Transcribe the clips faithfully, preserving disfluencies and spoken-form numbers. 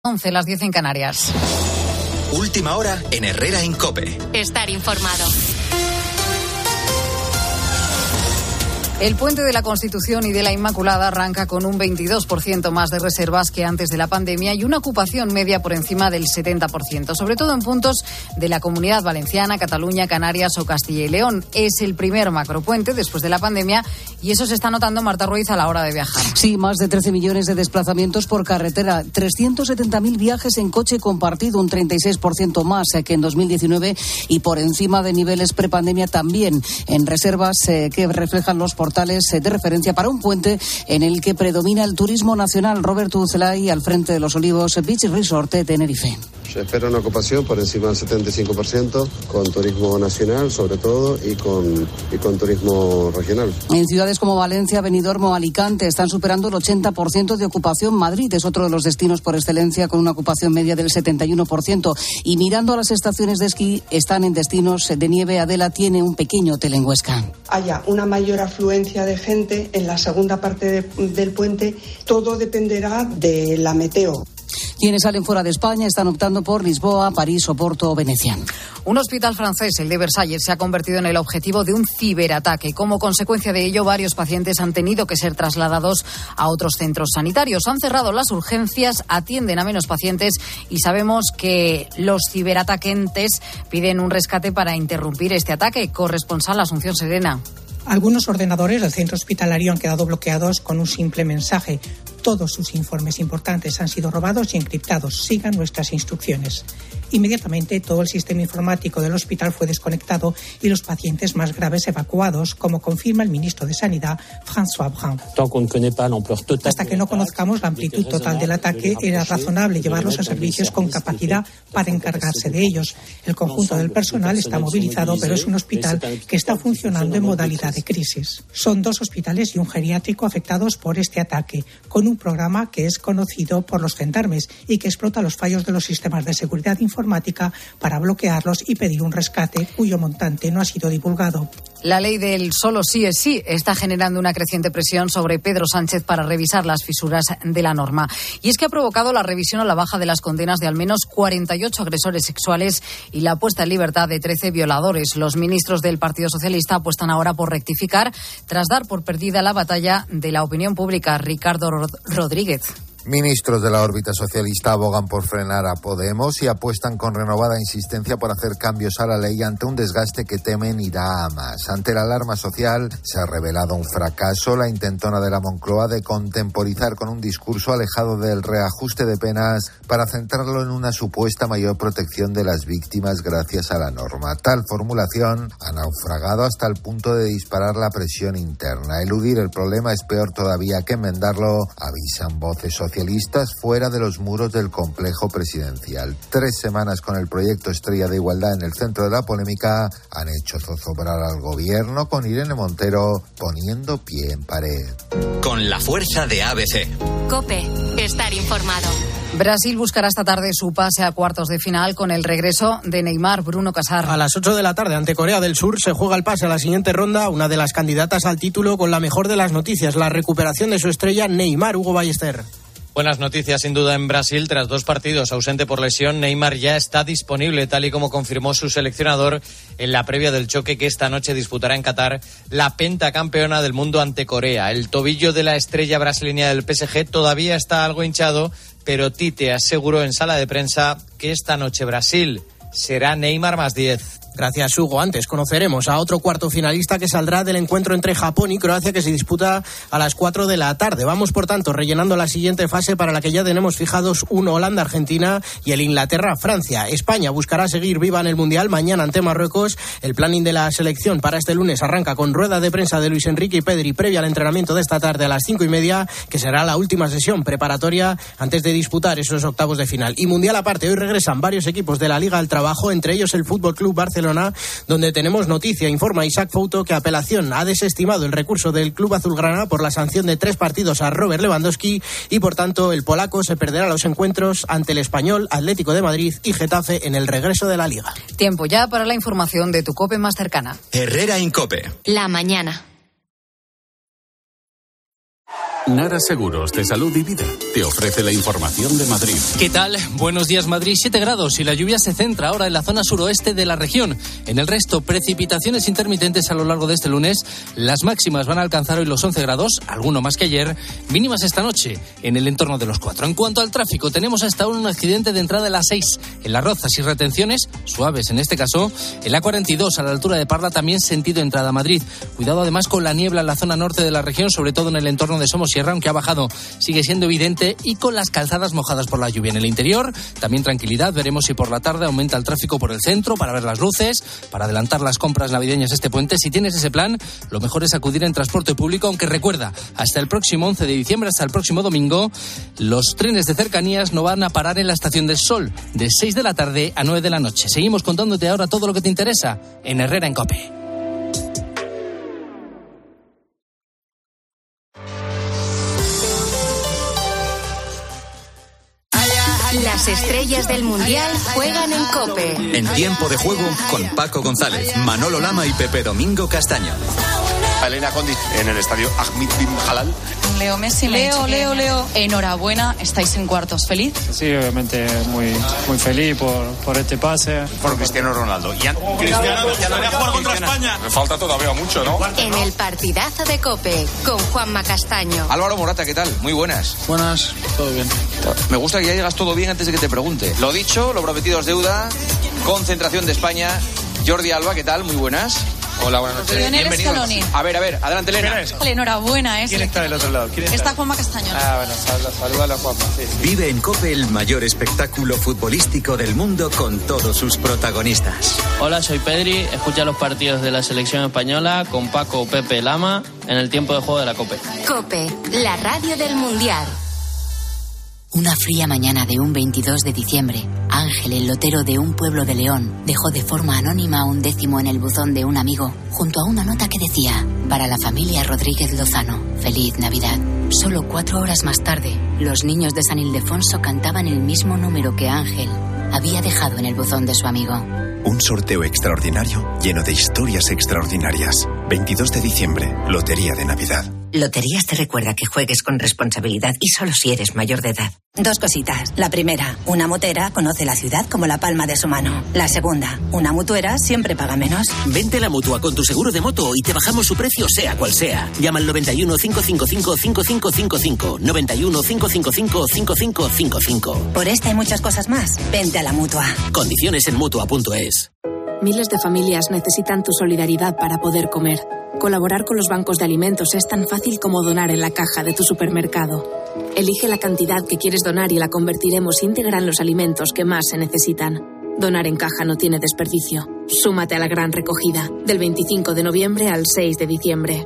once, las diez en Canarias. Última hora en Herrera en COPE. Estar informado. El puente de la Constitución y de la Inmaculada arranca con un veintidós por ciento más de reservas que antes de la pandemia y una ocupación media por encima del setenta por ciento, sobre todo en puntos de la Comunidad Valenciana, Cataluña, Canarias o Castilla y León. Es el primer macropuente después de la pandemia y eso se está notando, Marta Ruiz, a la hora de viajar. Sí, más de trece millones de desplazamientos por carretera, trescientos setenta mil viajes en coche compartido, un treinta y seis por ciento más que en dos mil diecinueve y por encima de niveles prepandemia también en reservas eh, que reflejan los portales de referencia para un puente en el que predomina el turismo nacional. Roberto Ucelay, al frente de Los Olivos Beach Resort de Tenerife. Se espera una ocupación por encima del setenta y cinco por ciento, con turismo nacional sobre todo y con, y con turismo regional. En ciudades como Valencia, Benidorm o Alicante están superando el ochenta por ciento de ocupación. Madrid es otro de los destinos por excelencia con una ocupación media del setenta y uno por ciento. Y mirando a las estaciones de esquí, están en destinos de nieve. Adela tiene un pequeño hotel en Huesca. Haya una mayor afluencia de gente en la segunda parte de, del puente, todo dependerá de la meteo. Quienes salen fuera de España están optando por Lisboa, París, Oporto o Venecia. Un hospital francés, el de Versalles, se ha convertido en el objetivo de un ciberataque. Como consecuencia de ello, varios pacientes han tenido que ser trasladados a otros centros sanitarios. Han cerrado las urgencias, atienden a menos pacientes y sabemos que los ciberatacantes piden un rescate para interrumpir este ataque. Corresponsal Asunción Serena. Algunos ordenadores del centro hospitalario han quedado bloqueados con un simple mensaje. Todos sus informes importantes han sido robados y encriptados. Sigan nuestras instrucciones. Inmediatamente todo el sistema informático del hospital fue desconectado y los pacientes más graves evacuados, como confirma el ministro de Sanidad, François Braun. Hasta que no conozcamos la amplitud total del ataque, era razonable llevarlos a servicios con capacidad para encargarse de ellos. El conjunto del personal está movilizado, pero es un hospital que está funcionando en modalidad de crisis. Son dos hospitales y un geriátrico afectados por este ataque, con un programa que es conocido por los gendarmes y que explota los fallos de los sistemas de seguridad informática para bloquearlos y pedir un rescate cuyo montante no ha sido divulgado. La ley del solo sí es sí está generando una creciente presión sobre Pedro Sánchez para revisar las fisuras de la norma. Y es que ha provocado la revisión a la baja de las condenas de al menos cuarenta y ocho agresores sexuales y la puesta en libertad de trece violadores. Los ministros del Partido Socialista apuestan ahora por rectificar tras dar por perdida la batalla de la opinión pública. Ricardo Rodríguez. Ministros de la órbita socialista abogan por frenar a Podemos y apuestan con renovada insistencia por hacer cambios a la ley ante un desgaste que temen irá a más. Ante la alarma social se ha revelado un fracaso la intentona de la Moncloa de contemporizar con un discurso alejado del reajuste de penas para centrarlo en una supuesta mayor protección de las víctimas gracias a la norma. Tal formulación ha naufragado hasta el punto de disparar la presión interna. Eludir el problema es peor todavía que enmendarlo, avisan voces socialistas. Socialistas fuera de los muros del complejo presidencial. Tres semanas con el proyecto Estrella de Igualdad en el centro de la polémica han hecho zozobrar al gobierno, con Irene Montero poniendo pie en pared. Con la fuerza de A B C. COPE. Estar informado. Brasil buscará esta tarde su pase a cuartos de final con el regreso de Neymar. Bruno Casar. A las ocho de la tarde ante Corea del Sur se juega el pase a la siguiente ronda, una de las candidatas al título con la mejor de las noticias, la recuperación de su estrella Neymar. Hugo Ballester. Buenas noticias sin duda en Brasil. Tras dos partidos ausente por lesión, Neymar ya está disponible, tal y como confirmó su seleccionador en la previa del choque que esta noche disputará en Qatar la pentacampeona del mundo ante Corea. El tobillo de la estrella brasileña del P S G todavía está algo hinchado, pero Tite aseguró en sala de prensa que esta noche Brasil será Neymar más diez. Gracias, Hugo. Antes conoceremos a otro cuarto finalista que saldrá del encuentro entre Japón y Croacia, que se disputa a las cuatro de la tarde. Vamos, por tanto, rellenando la siguiente fase para la que ya tenemos fijados un Holanda-Argentina y el Inglaterra-Francia. España buscará seguir viva en el Mundial mañana ante Marruecos. El planning de la selección para este lunes arranca con rueda de prensa de Luis Enrique y Pedri previa al entrenamiento de esta tarde a las cinco y media, que será la última sesión preparatoria antes de disputar esos octavos de final. Y Mundial aparte, hoy regresan varios equipos de la Liga del Trabajo, entre ellos el Fútbol Club Barcelona, donde tenemos noticia. Informa Isaac Fouto que apelación ha desestimado el recurso del club azulgrana por la sanción de tres partidos a Robert Lewandowski y, por tanto, el polaco se perderá los encuentros ante el Español, Atlético de Madrid y Getafe en el regreso de la Liga. Tiempo ya para la información de tu COPE más cercana. Herrera en COPE. La mañana. Nara Seguros de Salud y Vida te ofrece la información de Madrid. ¿Qué tal? Buenos días, Madrid. siete grados y la lluvia se centra ahora en la zona suroeste de la región. En el resto, precipitaciones intermitentes a lo largo de este lunes. Las máximas van a alcanzar hoy los once grados, alguno más que ayer. Mínimas esta noche en el entorno de los cuatro. En cuanto al tráfico, tenemos hasta ahora un accidente de entrada en la seis. En Las Rozas y retenciones, suaves en este caso. En la cuarenta y dos, a la altura de Parla, también sentido entrada a Madrid. Cuidado además con la niebla en la zona norte de la región, sobre todo en el entorno de Somosierra, aunque ha bajado, sigue siendo evidente, y con las calzadas mojadas por la lluvia. En el interior, también tranquilidad. Veremos si por la tarde aumenta el tráfico por el centro para ver las luces, para adelantar las compras navideñas este puente. Si tienes ese plan, lo mejor es acudir en transporte público, aunque recuerda, hasta el próximo once de diciembre, hasta el próximo domingo, los trenes de cercanías no van a parar en la Estación del Sol, de seis de la tarde a nueve de la noche. Seguimos contándote ahora todo lo que te interesa en Herrera en COPE. Las estrellas del Mundial juegan en COPE. En Tiempo de Juego con Paco González, Manolo Lama y Pepe Domingo Castaño. Elena Condi en el estadio Ahmed bin Jalal. Leo Messi, Leo, Leo, Leo. Enhorabuena, estáis en cuartos. ¿Feliz? Sí, obviamente muy, muy feliz por, por este pase. Por Cristiano Ronaldo. Y an- Cristiano, Cristiano viene a jugar contra España. Me falta todavía mucho, ¿no? En el partidazo de COPE con Juanma Castaño. Álvaro Morata, ¿qué tal? Muy buenas. Buenas, todo bien. Me gusta que ya llegas todo bien antes de que te pregunte. Lo dicho, lo prometido es deuda. Concentración de España. Jordi Alba, ¿qué tal? Muy buenas. Hola, buenas noches. Lionel Scaloni. A ver, a ver, adelante, Elena. Enhorabuena, ¿eh? ¿Quién está del otro lado? ¿Quién está? Está Juanma Castaño. Ah, bueno, saluda, saluda a la Juanma. Sí. Vive en COPE el mayor espectáculo futbolístico del mundo con todos sus protagonistas. Hola, soy Pedri. Escucha los partidos de la selección española con Paco, Pepe, Lama en el tiempo de juego de la COPE. COPE, la radio del Mundial. Una fría mañana de un veintidós de diciembre, Ángel, el lotero de un pueblo de León, dejó de forma anónima un décimo en el buzón de un amigo, junto a una nota que decía: para la familia Rodríguez Lozano, feliz Navidad. Solo cuatro horas más tarde, los niños de San Ildefonso cantaban el mismo número que Ángel había dejado en el buzón de su amigo. Un sorteo extraordinario lleno de historias extraordinarias. veintidós de diciembre, Lotería de Navidad. Loterías te recuerda que juegues con responsabilidad y solo si eres mayor de edad. Dos cositas. La primera, una motera conoce la ciudad como la palma de su mano. La segunda, una mutuera siempre paga menos. Vente a la Mutua con tu seguro de moto y te bajamos su precio sea cual sea. Llama al noventa y uno, cinco cinco cinco, cinco cinco cinco cinco. noventa y uno, cinco cinco cinco, cinco cinco cinco cinco. Por esta y muchas cosas más, vente a la Mutua. Condiciones en mutua punto es. Miles de familias necesitan tu solidaridad para poder comer. Colaborar con los bancos de alimentos es tan fácil como donar en la caja de tu supermercado. Elige la cantidad que quieres donar y la convertiremos íntegra en los alimentos que más se necesitan. Donar en caja no tiene desperdicio. Súmate a la gran recogida, del veinticinco de noviembre al seis de diciembre.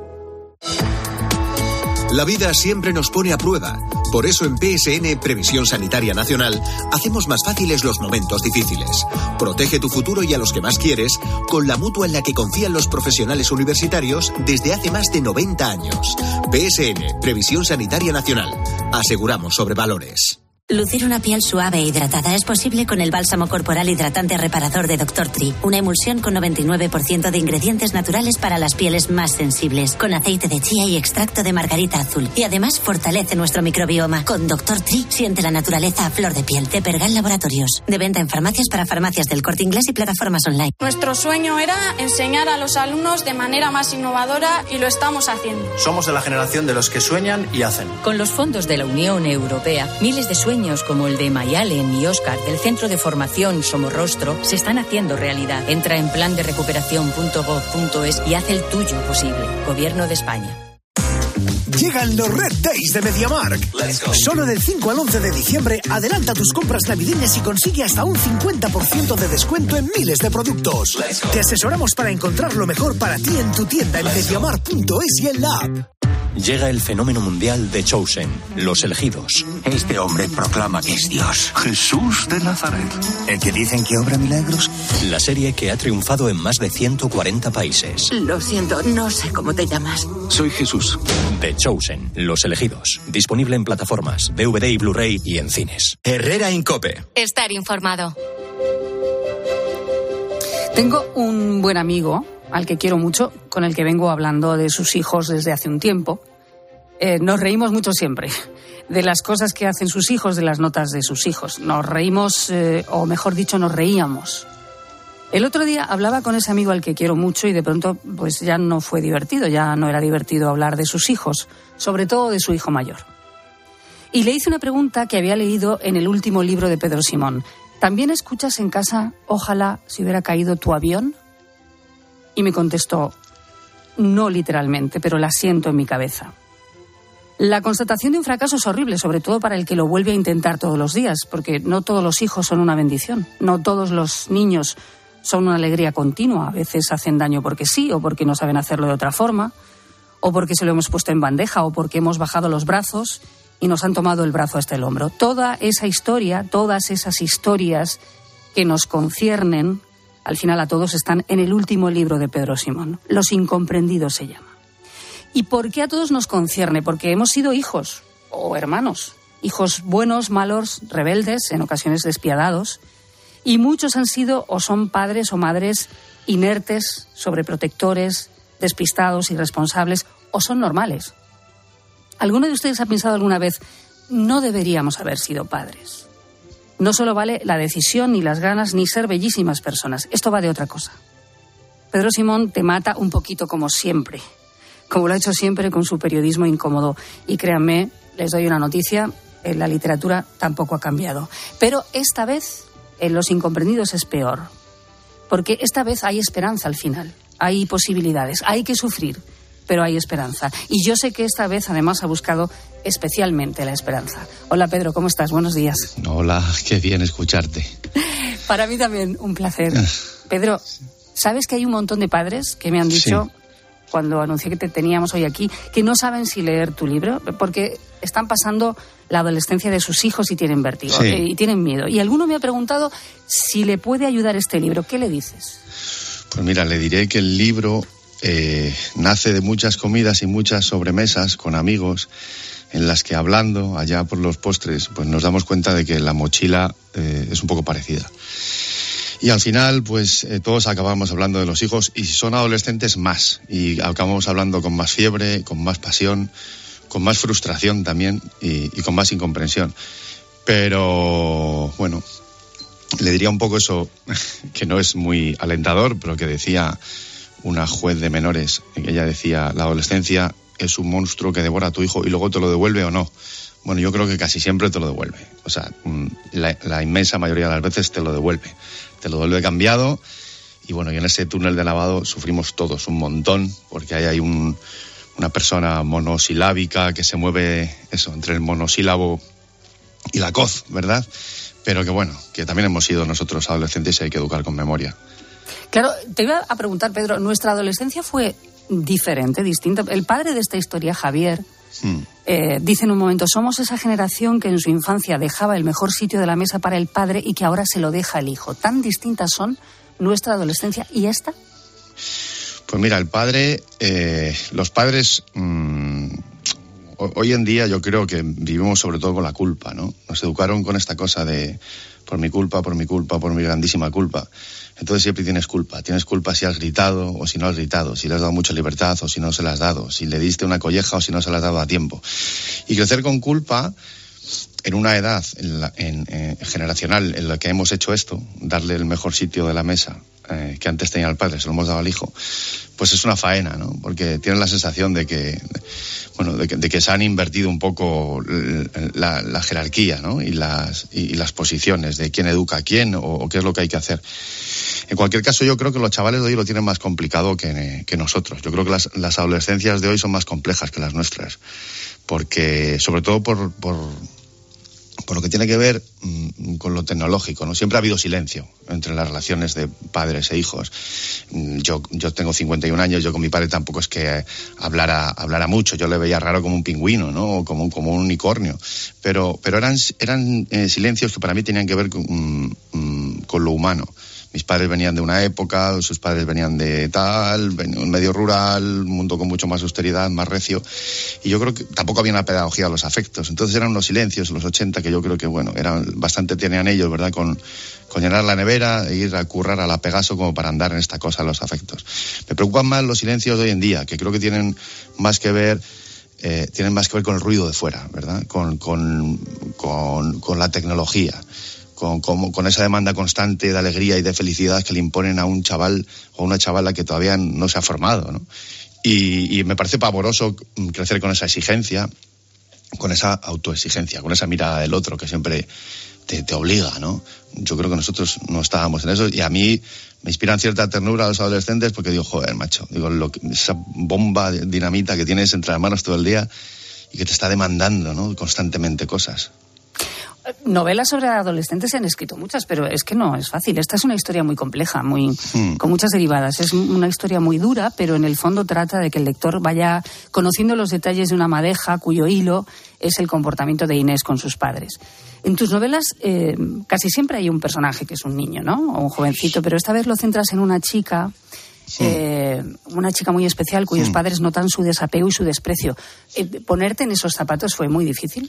La vida siempre nos pone a prueba. Por eso en P S N, Previsión Sanitaria Nacional, hacemos más fáciles los momentos difíciles. Protege tu futuro y a los que más quieres con la mutua en la que confían los profesionales universitarios desde hace más de noventa años. P S N, Previsión Sanitaria Nacional. Aseguramos sobre valores. Lucir una piel suave e hidratada es posible con el bálsamo corporal hidratante reparador de doctor Tree. Una emulsión con noventa y nueve por ciento de ingredientes naturales para las pieles más sensibles, con aceite de chía y extracto de margarita azul. Y además fortalece nuestro microbioma. Con doctor Tree siente la naturaleza a flor de piel. De Pergal Laboratorios. De venta en farmacias para farmacias del Corte Inglés y plataformas online. Nuestro sueño era enseñar a los alumnos de manera más innovadora y lo estamos haciendo. Somos de la generación de los que sueñan y hacen. Con los fondos de la Unión Europea, miles de sueños como el de Mayalen y Óscar del Centro de Formación Somorrostro se están haciendo realidad. Entra en plan de recuperación punto gob punto es y haz el tuyo posible. Gobierno de España. Llegan los Red Days de MediaMarkt. Solo del cinco al once de diciembre adelanta tus compras navideñas y consigue hasta un cincuenta por ciento de descuento en miles de productos. Te asesoramos para encontrar lo mejor para ti en tu tienda en mediamarkt punto es y en la app. Llega el fenómeno mundial de Chosen, los elegidos. Este hombre proclama que es Dios. Jesús de Nazaret. ¿El que dicen que obra milagros? La serie que ha triunfado en más de ciento cuarenta países. Lo siento, no sé cómo te llamas. Soy Jesús. The Chosen, los elegidos. Disponible en plataformas, D V D y Blu-ray y en cines. Herrera en COPE. Estar informado. Tengo un buen amigo al que quiero mucho, con el que vengo hablando de sus hijos desde hace un tiempo. Eh, nos reímos mucho siempre de las cosas que hacen sus hijos, de las notas de sus hijos. Nos reímos, eh, o mejor dicho, nos reíamos. El otro día hablaba con ese amigo al que quiero mucho y de pronto pues ya no fue divertido, ya no era divertido hablar de sus hijos, sobre todo de su hijo mayor. Y le hice una pregunta que había leído en el último libro de Pedro Simón. ¿También escuchas en casa, ojalá se hubiera caído tu avión? Y me contestó, no literalmente, pero la siento en mi cabeza. La constatación de un fracaso es horrible, sobre todo para el que lo vuelve a intentar todos los días, porque no todos los hijos son una bendición, no todos los niños son una alegría continua. A veces hacen daño porque sí, o porque no saben hacerlo de otra forma, o porque se lo hemos puesto en bandeja, o porque hemos bajado los brazos y nos han tomado el brazo hasta el hombro. Toda esa historia, todas esas historias que nos conciernen, al final a todos están en el último libro de Pedro Simón. Los incomprendidos se llama. ¿Y por qué a todos nos concierne? Porque hemos sido hijos o hermanos, hijos buenos, malos, rebeldes, en ocasiones despiadados, y muchos han sido o son padres o madres inertes, sobreprotectores, despistados, irresponsables, o son normales. ¿Alguno de ustedes ha pensado alguna vez, no deberíamos haber sido padres? No solo vale la decisión, ni las ganas, ni ser bellísimas personas. Esto va de otra cosa. Pedro Simón te mata un poquito como siempre, como lo ha hecho siempre con su periodismo incómodo. Y créanme, les doy una noticia, en la literatura tampoco ha cambiado. Pero esta vez, en Los Incomprendidos es peor. Porque esta vez hay esperanza al final. Hay posibilidades, hay que sufrir, pero hay esperanza. Y yo sé que esta vez, además, ha buscado especialmente la esperanza. Hola, Pedro, ¿cómo estás? Buenos días. Hola, qué bien escucharte. Para mí también un placer. Pedro, ¿sabes que hay un montón de padres que me han dicho, sí, cuando anuncié que te teníamos hoy aquí, que no saben si leer tu libro, porque están pasando la adolescencia de sus hijos y tienen vértigo, sí, y tienen miedo? Y alguno me ha preguntado si le puede ayudar este libro. ¿Qué le dices? Pues mira, le diré que el libro eh, nace de muchas comidas y muchas sobremesas con amigos, en las que hablando allá por los postres, pues nos damos cuenta de que la mochila eh, es un poco parecida. Y al final, pues eh, todos acabamos hablando de los hijos, y si son adolescentes, más. Y acabamos hablando con más fiebre, con más pasión, con más frustración también, y, y con más incomprensión. Pero, bueno, le diría un poco eso, que no es muy alentador, pero que decía una juez de menores. Ella decía, la adolescencia es un monstruo que devora a tu hijo y luego te lo devuelve o no. Bueno, yo creo que casi siempre te lo devuelve. O sea, la, la inmensa mayoría de las veces te lo devuelve. Te lo devuelve cambiado. Y bueno, y en ese túnel de lavado sufrimos todos un montón, porque ahí hay un, una persona monosilábica que se mueve, eso, entre el monosílabo y la coz, ¿verdad? Pero que bueno, que también hemos sido nosotros adolescentes y hay que educar con memoria. Claro, te iba a preguntar, Pedro, ¿nuestra adolescencia fue diferente, distinta? El padre de esta historia, Javier, hmm. eh, dice en un momento, somos esa generación que en su infancia dejaba el mejor sitio de la mesa para el padre y que ahora se lo deja al hijo. ¿Tan distintas son nuestra adolescencia y esta? Pues mira, el padre, eh, los padres, mmm, hoy en día yo creo que vivimos sobre todo con la culpa, ¿no? Nos educaron con esta cosa de por mi culpa, por mi culpa, por mi grandísima culpa. Entonces siempre tienes culpa. Tienes culpa si has gritado o si no has gritado, si le has dado mucha libertad o si no se la has dado, si le diste una colleja o si no se la has dado a tiempo. Y crecer con culpa en una edad en la, en, eh, generacional en la que hemos hecho esto, darle el mejor sitio de la mesa eh, que antes tenía el padre, se lo hemos dado al hijo, pues es una faena, ¿no? Porque tienes la sensación de que, bueno, de que, de que se han invertido un poco la, la jerarquía, ¿no? Y las, y, y las posiciones de quién educa a quién o, o qué es lo que hay que hacer. En cualquier caso, yo creo que los chavales de hoy lo tienen más complicado que, que nosotros. Yo creo que las, las adolescencias de hoy son más complejas que las nuestras, porque, sobre todo por, por, por lo que tiene que ver mmm, con lo tecnológico, ¿no? Siempre ha habido silencio entre las relaciones de padres e hijos. Yo, yo tengo cincuenta y un años, yo con mi padre tampoco es que hablara, hablara mucho, yo le veía raro como un pingüino, ¿no? O como, como un unicornio. Pero, pero eran, eran eh, silencios que para mí tenían que ver con, mm, con lo humano. Mis padres venían de una época, sus padres venían de tal, un medio rural, un mundo con mucho más austeridad, más recio. Y yo creo que tampoco había una pedagogía de los afectos. Entonces eran unos silencios, los ochenta, que yo creo que, bueno, eran bastante tenían ellos, ¿verdad? Con, con llenar la nevera e ir a currar a la Pegaso como para andar en esta cosa de los afectos. Me preocupan más los silencios de hoy en día, que creo que tienen más que ver eh, tienen más que ver con el ruido de fuera, ¿verdad? Con, con, con, con la tecnología, con, con, con esa demanda constante de alegría y de felicidad que le imponen a un chaval o a una chavala que todavía no se ha formado, ¿no? Y, y me parece pavoroso crecer con esa exigencia, con esa autoexigencia, con esa mirada del otro que siempre te, te obliga, ¿no? Yo creo que nosotros no estábamos en eso, y a mí me inspiran cierta ternura a los adolescentes porque digo, joder, macho, digo, lo que, esa bomba de dinamita que tienes entre las manos todo el día y que te está demandando, ¿no?, constantemente cosas. Novelas sobre adolescentes se han escrito muchas, pero es que no es fácil. Esta es una historia muy compleja, muy hmm. con muchas derivadas. Es una historia muy dura, pero en el fondo trata de que el lector vaya conociendo los detalles de una madeja cuyo hilo es el comportamiento de Inés con sus padres. En tus novelas eh, casi siempre hay un personaje que es un niño, ¿no?, o un jovencito, pero esta vez lo centras en una chica, sí. eh, una chica muy especial cuyos sí. padres notan su desapego y su desprecio. Eh, ¿Ponerte en esos zapatos fue muy difícil?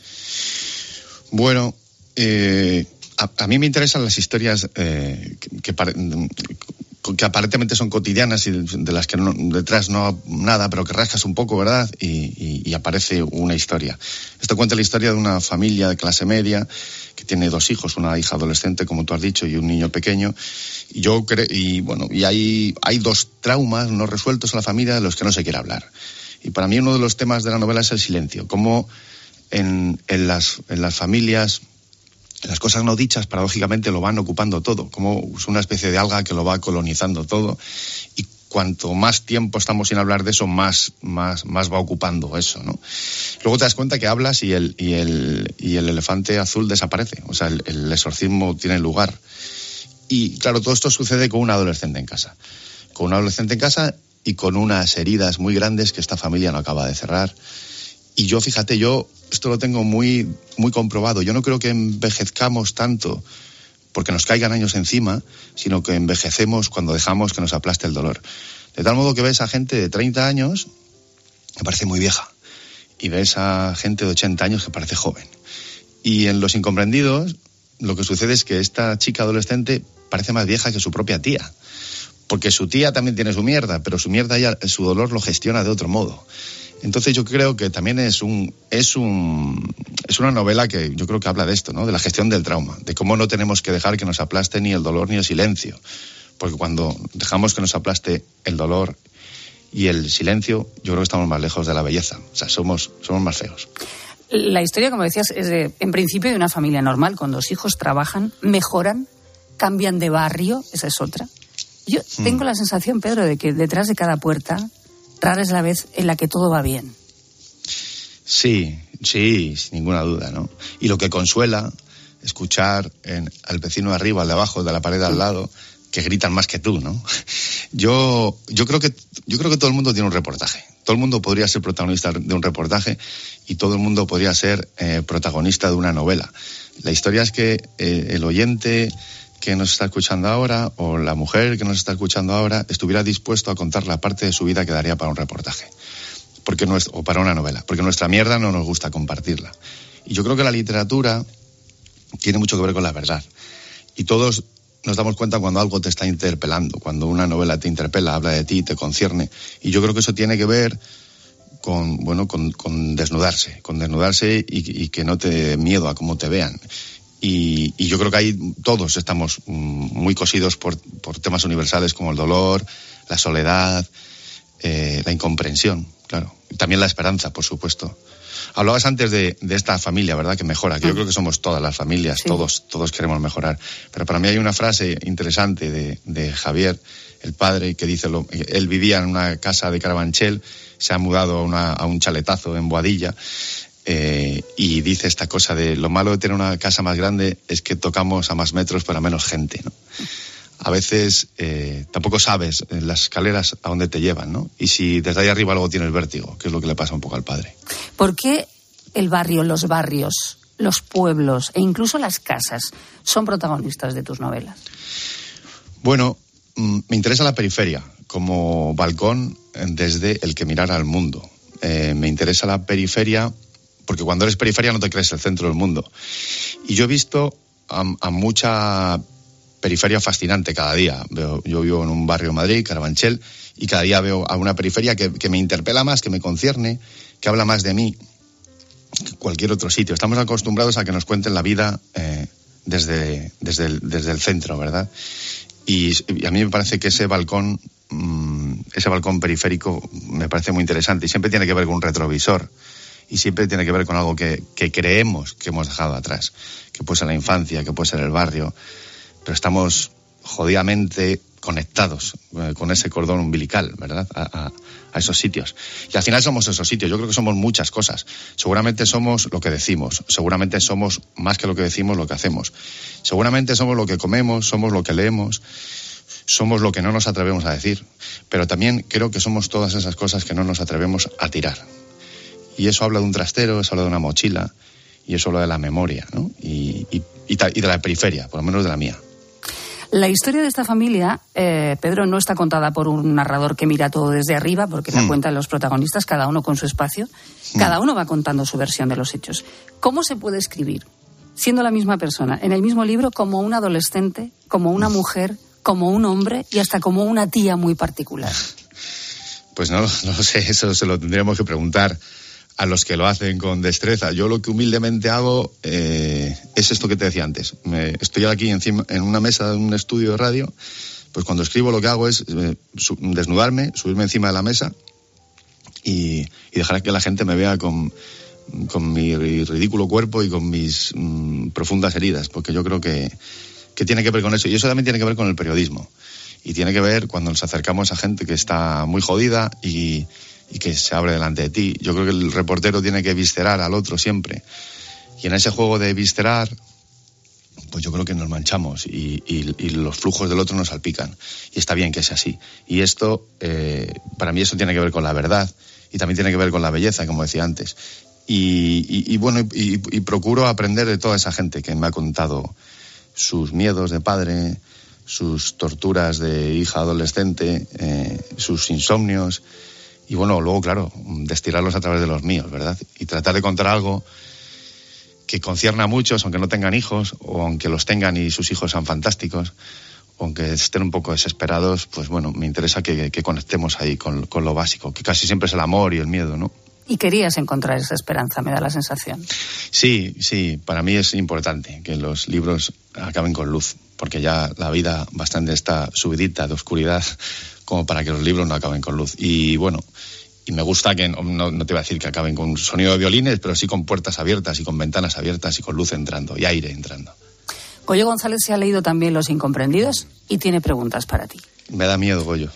Bueno... Eh, a, a mí me interesan las historias eh, que, que, pare, que aparentemente son cotidianas y de las que no, detrás no nada, pero que rascas un poco, ¿verdad? Y, y, y aparece una historia. Esto cuenta la historia de una familia de clase media que tiene dos hijos, una hija adolescente, como tú has dicho, y un niño pequeño. Y yo cre- y bueno, y hay, hay dos traumas no resueltos en la familia de los que no se quiere hablar. Y para mí uno de los temas de la novela es el silencio. Cómo en, en, las, en las familias... las cosas no dichas, paradójicamente, lo van ocupando todo, como es una especie de alga que lo va colonizando todo, y cuanto más tiempo estamos sin hablar de eso, más, más, más va ocupando eso, ¿no? Luego te das cuenta que hablas y el, y el, y el elefante azul desaparece, o sea, el, el exorcismo tiene lugar. Y claro, todo esto sucede con un adolescente en casa, con un adolescente en casa y con unas heridas muy grandes que esta familia no acaba de cerrar. Y yo, fíjate, yo esto lo tengo muy, muy comprobado. Yo no creo que envejezcamos tanto porque nos caigan años encima, sino que envejecemos cuando dejamos que nos aplaste el dolor. De tal modo que ves a gente de treinta años que parece muy vieja, y ves a gente de ochenta años que parece joven. Y en Los Incomprendidos lo que sucede es que esta chica adolescente parece más vieja que su propia tía, porque su tía también tiene su mierda, pero su mierda ya, su dolor lo gestiona de otro modo. Entonces yo creo que también es un es un es una novela que yo creo que habla de esto, ¿no?, de la gestión del trauma, de cómo no tenemos que dejar que nos aplaste ni el dolor ni el silencio, porque cuando dejamos que nos aplaste el dolor y el silencio, yo creo que estamos más lejos de la belleza, o sea, somos somos más feos. La historia, como decías, es de, en principio, de una familia normal, con dos hijos, trabajan, mejoran, cambian de barrio, esa es otra. Yo hmm. tengo la sensación, Pedro, de que detrás de cada puerta rara es la vez en la que todo va bien. Sí, sí, sin ninguna duda, ¿no? Y lo que consuela, escuchar en, al vecino de arriba, al de abajo, de la pared de al lado, que gritan más que tú, ¿no? Yo, yo creo que, yo creo que todo el mundo tiene un reportaje. Todo el mundo podría ser protagonista de un reportaje y todo el mundo podría ser eh, protagonista de una novela. La historia es que eh, el oyente que nos está escuchando ahora, o la mujer que nos está escuchando ahora, estuviera dispuesto a contar la parte de su vida que daría para un reportaje, porque no es, o para una novela, porque nuestra mierda no nos gusta compartirla. Y yo creo que la literatura tiene mucho que ver con la verdad. Y todos nos damos cuenta cuando algo te está interpelando, cuando una novela te interpela, habla de ti, te concierne. Y yo creo que eso tiene que ver con, bueno, con, con desnudarse, con desnudarse y, y que no te dé miedo a cómo te vean. Y, y yo creo que ahí todos estamos muy cosidos por, por temas universales como el dolor, la soledad, eh, la incomprensión, claro. Y también la esperanza, por supuesto. Hablabas antes de, de esta familia, ¿verdad?, que mejora, que yo creo que somos todas las familias, sí. todos, todos queremos mejorar. Pero para mí hay una frase interesante de, de Javier, el padre, que dice, lo, él vivía en una casa de Carabanchel, se ha mudado a, una, a un chaletazo en Boadilla, Eh, y dice esta cosa de lo malo de tener una casa más grande es que tocamos a más metros para menos gente, ¿no? A veces eh, tampoco sabes en las escaleras a dónde te llevan, ¿no? Y si desde ahí arriba luego tienes vértigo, que es lo que le pasa un poco al padre. ¿Por qué el barrio, los barrios, los pueblos e incluso las casas son protagonistas de tus novelas? Bueno, me interesa la periferia como balcón desde el que mirar al mundo. Eh, me interesa la periferia porque cuando eres periferia no te crees el centro del mundo. Y yo he visto a, a mucha periferia fascinante cada día. Veo, yo vivo en un barrio de Madrid, Carabanchel, y cada día veo a una periferia que, que me interpela más, que me concierne, que habla más de mí que cualquier otro sitio. Estamos acostumbrados a que nos cuenten la vida eh, desde, desde, el, desde el centro, ¿verdad? Y, y a mí me parece que ese balcón, mmm, ese balcón periférico me parece muy interesante y siempre tiene que ver con un retrovisor y siempre tiene que ver con algo que, que creemos que hemos dejado atrás, que puede ser la infancia, que puede ser el barrio, pero estamos jodidamente conectados eh, con ese cordón umbilical, ¿verdad? A, a, a esos sitios. Y al final somos esos sitios. Yo creo que somos muchas cosas. Seguramente somos lo que decimos. Seguramente somos más que lo que decimos, lo que hacemos. Seguramente somos lo que comemos, somos lo que leemos, somos lo que no nos atrevemos a decir. Pero también creo que somos todas esas cosas que no nos atrevemos a tirar. Y eso habla de un trastero, eso habla de una mochila, y eso habla de la memoria, ¿no? Y, y, y, y de la periferia, por lo menos de la mía. La historia de esta familia, eh, Pedro, no está contada por un narrador que mira todo desde arriba, porque la mm. cuentan los protagonistas, cada uno con su espacio. Mm. Cada uno va contando su versión de los hechos. ¿Cómo se puede escribir, siendo la misma persona, en el mismo libro, como un adolescente, como una mujer, como un hombre y hasta como una tía muy particular? Pues no, no lo sé, eso se lo tendríamos que preguntar a los que lo hacen con destreza. Yo lo que humildemente hago eh, es esto que te decía antes. Me, estoy aquí encima, en una mesa de un estudio de radio, pues cuando escribo lo que hago es eh, su, desnudarme, subirme encima de la mesa y, y dejar que la gente me vea con, con mi ridículo cuerpo y con mis mm, profundas heridas, porque yo creo que, que tiene que ver con eso. Y eso también tiene que ver con el periodismo. Y tiene que ver cuando nos acercamos a gente que está muy jodida y... y que se abre delante de ti. Yo creo que el reportero tiene que viscerar al otro siempre. Y en ese juego de viscerar, pues yo creo que nos manchamos y, y, y los flujos del otro nos salpican. Y está bien que sea así. Y esto, eh, para mí eso tiene que ver con la verdad y también tiene que ver con la belleza, como decía antes. Y, y, y bueno, y, y procuro aprender de toda esa gente que me ha contado sus miedos de padre, sus torturas de hija adolescente, eh, sus insomnios. Y bueno, luego, claro, destilarlos a través de los míos, ¿verdad? Y tratar de contar algo que concierne a muchos, aunque no tengan hijos, o aunque los tengan y sus hijos sean fantásticos, o aunque estén un poco desesperados, pues bueno, me interesa que, que conectemos ahí con, con lo básico, que casi siempre es el amor y el miedo, ¿no? Y querías encontrar esa esperanza, me da la sensación. Sí, sí, para mí es importante que los libros acaben con luz, porque ya la vida bastante está subidita de oscuridad como para que los libros no acaben con luz. Y bueno, y me gusta que, no, no te iba a decir que acaben con sonido de violines, pero sí con puertas abiertas y con ventanas abiertas y con luz entrando y aire entrando. Goyo González se ha leído también Los Incomprendidos y tiene preguntas para ti. Me da miedo, Goyo.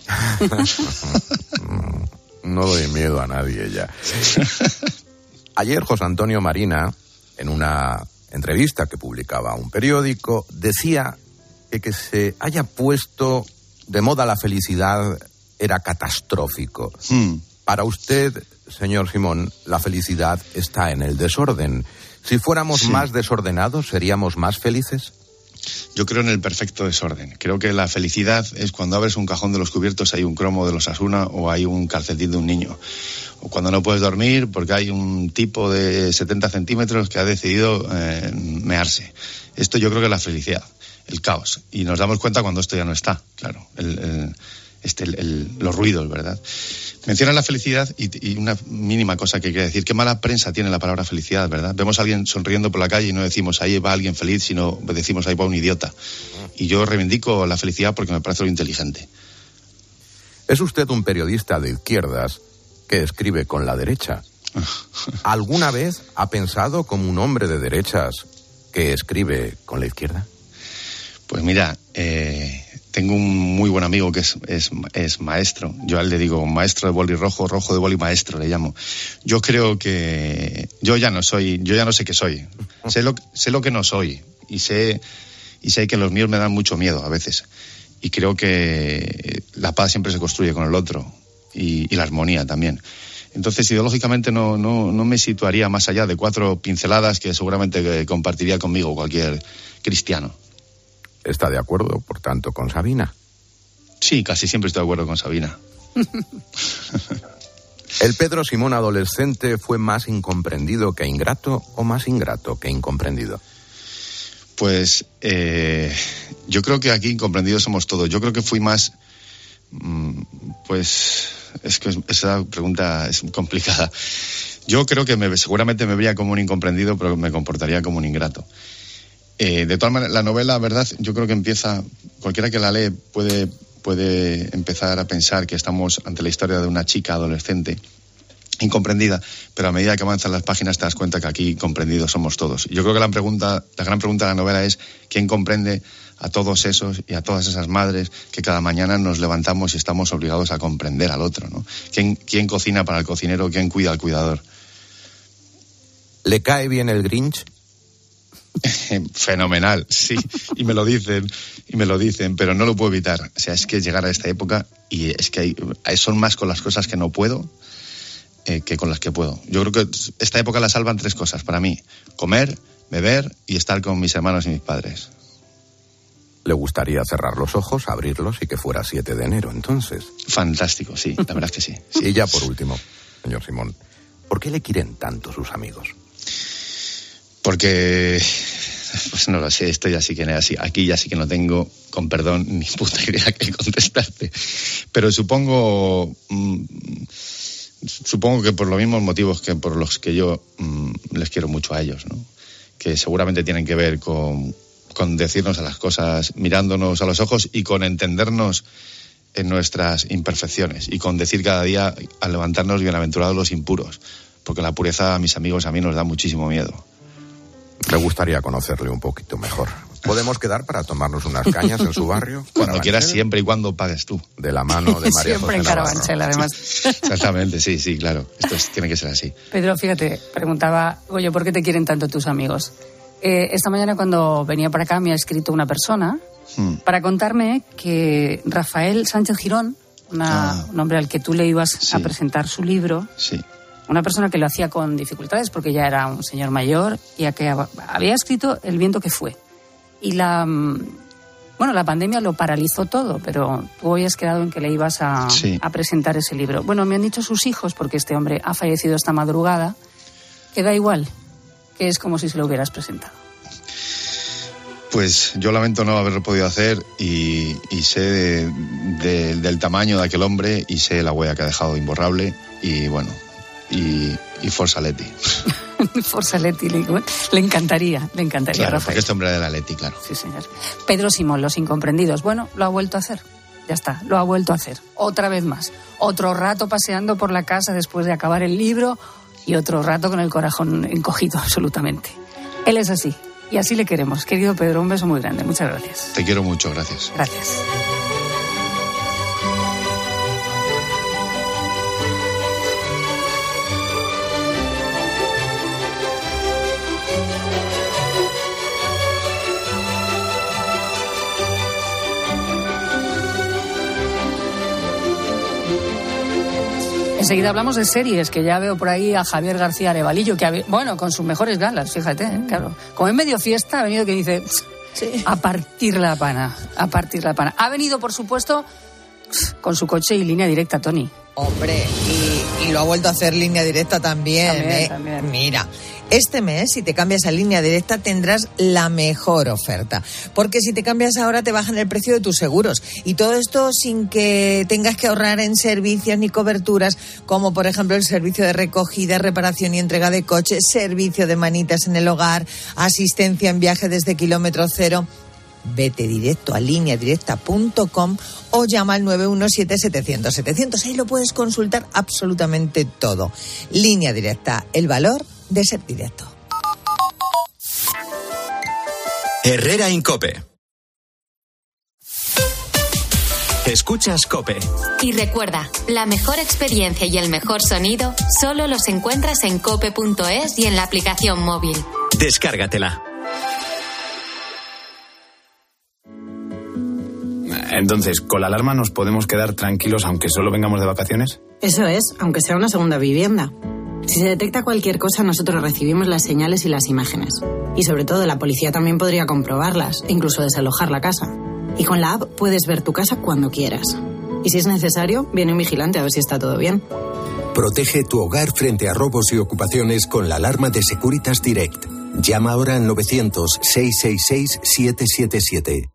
No doy miedo a nadie ya. Ayer José Antonio Marina, en una entrevista que publicaba un periódico, decía que que se haya puesto de moda la felicidad era catastrófico. Hmm. Para usted, señor Simón, la felicidad está en el desorden. Si fuéramos sí. más desordenados, ¿seríamos más felices? Yo creo en el perfecto desorden. Creo que la felicidad es cuando abres un cajón de los cubiertos, hay un cromo de los Osasuna o hay un calcetín de un niño. O cuando no puedes dormir porque hay un tipo de setenta centímetros que ha decidido eh, mearse. Esto yo creo que es la felicidad, el caos. Y nos damos cuenta cuando esto ya no está, claro. El, el, este, el, el, los ruidos, ¿verdad? Menciona la felicidad y, y una mínima cosa que quiere decir. Qué mala prensa tiene la palabra felicidad, ¿verdad? Vemos a alguien sonriendo por la calle y no decimos ahí va alguien feliz, sino decimos ahí va un idiota. Y yo reivindico la felicidad porque me parece lo inteligente. Es usted un periodista de izquierdas que escribe con la derecha. ¿Alguna vez ha pensado como un hombre de derechas que escribe con la izquierda? Pues mira, eh... tengo un muy buen amigo que es, es, es maestro. Yo a él le digo maestro de boli rojo, rojo de boli maestro, le llamo. Yo creo que yo ya no soy, yo ya no sé qué soy. Sé lo, sé lo que no soy y sé, y sé que los míos me dan mucho miedo a veces. Y creo que la paz siempre se construye con el otro y, y la armonía también. Entonces, ideológicamente no, no, no me situaría más allá de cuatro pinceladas que seguramente compartiría conmigo cualquier cristiano. ¿Está de acuerdo, por tanto, con Sabina? Sí, casi siempre estoy de acuerdo con Sabina. ¿El Pedro Simón adolescente fue más incomprendido que ingrato o más ingrato que incomprendido? Pues eh, yo creo que aquí incomprendidos somos todos. Yo creo que fui más... Mmm, pues es que esa pregunta es complicada. Yo creo que me, seguramente me vería como un incomprendido, pero me comportaría como un ingrato. Eh, de todas maneras, la novela, verdad, yo creo que empieza, cualquiera que la lee puede, puede empezar a pensar que estamos ante la historia de una chica adolescente incomprendida, pero a medida que avanzan las páginas te das cuenta que aquí comprendidos somos todos. Yo creo que la pregunta, la gran pregunta de la novela es ¿quién comprende a todos esos y a todas esas madres que cada mañana nos levantamos y estamos obligados a comprender al otro, ¿no? ¿Quién, quién cocina para el cocinero? ¿Quién cuida al cuidador? ¿Le cae bien el Grinch? Fenomenal, sí, y me lo dicen, y me lo dicen, pero no lo puedo evitar. O sea, es que llegar a esta época y es que hay, son más con las cosas que no puedo eh, que con las que puedo. Yo creo que esta época la salvan tres cosas para mí: comer, beber y estar con mis hermanos y mis padres. ¿Le gustaría cerrar los ojos, abrirlos y que fuera siete de enero, entonces? Fantástico, sí, la verdad es que sí. sí. Y ya por último, señor Simón, ¿por qué le quieren tanto sus amigos? Porque, pues no lo sé, esto ya sí que así, aquí ya sí que no tengo, con perdón, ni puta idea que contestarte. Pero supongo, mmm, supongo que por los mismos motivos que por los que yo mmm, les quiero mucho a ellos, ¿no? Que seguramente tienen que ver con, con decirnos a las cosas, mirándonos a los ojos y con entendernos en nuestras imperfecciones y con decir cada día al levantarnos bienaventurados los impuros, porque la pureza a mis amigos a mí nos da muchísimo miedo. Me gustaría conocerle un poquito mejor. ¿Podemos quedar para tomarnos unas cañas en su barrio? Cuando quieras, siempre y cuando pagues tú. De la mano de María Siempre José en Carabanchel, además. Exactamente, sí, sí, claro. Esto es, tiene que ser así. Pedro, fíjate, preguntaba, oye, ¿por qué te quieren tanto tus amigos? Eh, esta mañana cuando venía para acá me ha escrito una persona hmm. para contarme que Rafael Sánchez Girón, una, ah. un hombre al que tú le ibas sí. a presentar su libro... Sí. Una persona que lo hacía con dificultades porque ya era un señor mayor y a que había escrito El viento que fue. Y la, bueno, la pandemia lo paralizó todo, pero tú habías quedado en que le ibas a, sí. a presentar ese libro. Bueno, me han dicho sus hijos, porque este hombre ha fallecido esta madrugada, que da igual, que es como si se lo hubieras presentado. Pues yo lamento no haberlo podido hacer y, y sé de, de, del tamaño de aquel hombre y sé la huella que ha dejado imborrable y bueno... Y, y Forza Leti. Forza Leti, le, le encantaría, le encantaría, claro, Rafael. Porque este hombre de la Leti, claro. Sí, señor. Pedro Simón, Los Incomprendidos. Bueno, lo ha vuelto a hacer. Ya está, lo ha vuelto a hacer. Otra vez más. Otro rato paseando por la casa después de acabar el libro y otro rato con el corazón encogido absolutamente. Él es así y así le queremos. Querido Pedro, un beso muy grande. Muchas gracias. Te quiero mucho, gracias. Gracias. Enseguida hablamos de series, que ya veo por ahí a Javier García Arevalillo, que, ha, bueno, con sus mejores galas, fíjate, ¿eh? Claro. Como en medio fiesta ha venido que dice, sí. a partir la pana, a partir la pana. Ha venido, por supuesto, con su coche y línea directa, Tony. Hombre, y, y lo ha vuelto a hacer línea directa también, también, ¿eh? También. Mira, este mes, si te cambias a línea directa, tendrás la mejor oferta. Porque si te cambias ahora, te bajan el precio de tus seguros. Y todo esto sin que tengas que ahorrar en servicios ni coberturas, como por ejemplo el servicio de recogida, reparación y entrega de coches, servicio de manitas en el hogar, asistencia en viaje desde kilómetro cero. Vete directo a línea directa punto com o llama al nueve uno siete setecientos setecientos. Ahí lo puedes consultar absolutamente todo. Línea Directa, el valor de ser directo. Herrera Incope. Escuchas COPE. Y recuerda, la mejor experiencia y el mejor sonido solo los encuentras en cope punto es y en la aplicación móvil. Descárgatela. Entonces, ¿con la alarma nos podemos quedar tranquilos aunque solo vengamos de vacaciones? Eso es, aunque sea una segunda vivienda. Si se detecta cualquier cosa, nosotros recibimos las señales y las imágenes. Y sobre todo, la policía también podría comprobarlas e incluso desalojar la casa. Y con la app puedes ver tu casa cuando quieras. Y si es necesario, viene un vigilante a ver si está todo bien. Protege tu hogar frente a robos y ocupaciones con la alarma de Securitas Direct. Llama ahora al novecientos, seiscientos sesenta y seis, setecientos setenta y siete.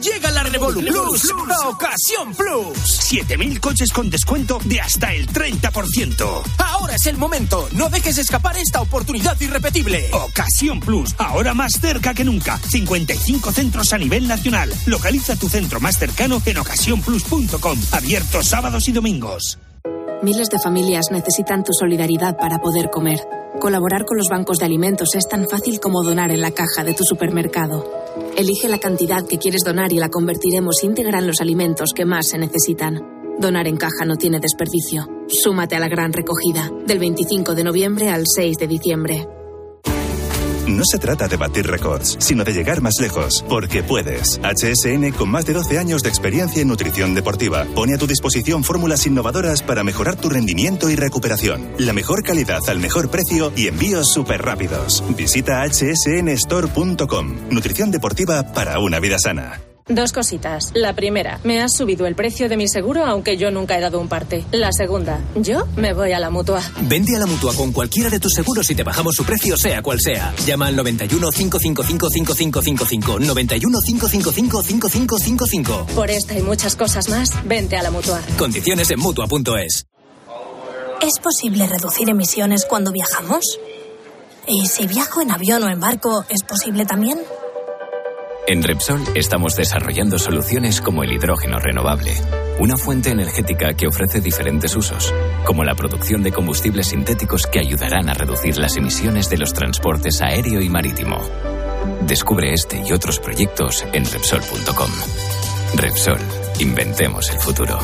Llega la Revolut Plus, a Ocasión Plus. siete mil coches con descuento de hasta el treinta por ciento. Ahora es el momento. No dejes escapar esta oportunidad irrepetible. Ocasión Plus, ahora más cerca que nunca. cincuenta y cinco centros a nivel nacional. Localiza tu centro más cercano en ocasión plus punto com. Abierto sábados y domingos. Miles de familias necesitan tu solidaridad para poder comer. Colaborar con los bancos de alimentos es tan fácil como donar en la caja de tu supermercado. Elige la cantidad que quieres donar y la convertiremos íntegra en los alimentos que más se necesitan. Donar en caja no tiene desperdicio. Súmate a la gran recogida, del veinticinco de noviembre al seis de diciembre. No se trata de batir récords, sino de llegar más lejos, porque puedes. H S N, con más de doce años de experiencia en nutrición deportiva, pone a tu disposición fórmulas innovadoras para mejorar tu rendimiento y recuperación. La mejor calidad al mejor precio y envíos súper rápidos. Visita h s n store punto com. Nutrición deportiva para una vida sana. Dos cositas. La primera, me has subido el precio de mi seguro aunque yo nunca he dado un parte. La segunda, yo me voy a la Mutua. Vende a la Mutua con cualquiera de tus seguros y te bajamos su precio sea cual sea. Llama al noventa y uno, cinco cinco cinco, cinco cinco cinco cinco, noventa y uno, cinco cinco cinco, cinco cinco cinco cinco. Por esta y muchas cosas más, vente a la Mutua. Condiciones en Mutua punto es. ¿Es posible reducir emisiones cuando viajamos? ¿Y si viajo en avión o en barco, es posible también? En Repsol estamos desarrollando soluciones como el hidrógeno renovable, una fuente energética que ofrece diferentes usos, como la producción de combustibles sintéticos que ayudarán a reducir las emisiones de los transportes aéreo y marítimo. Descubre este y otros proyectos en Repsol punto com. Repsol, inventemos el futuro.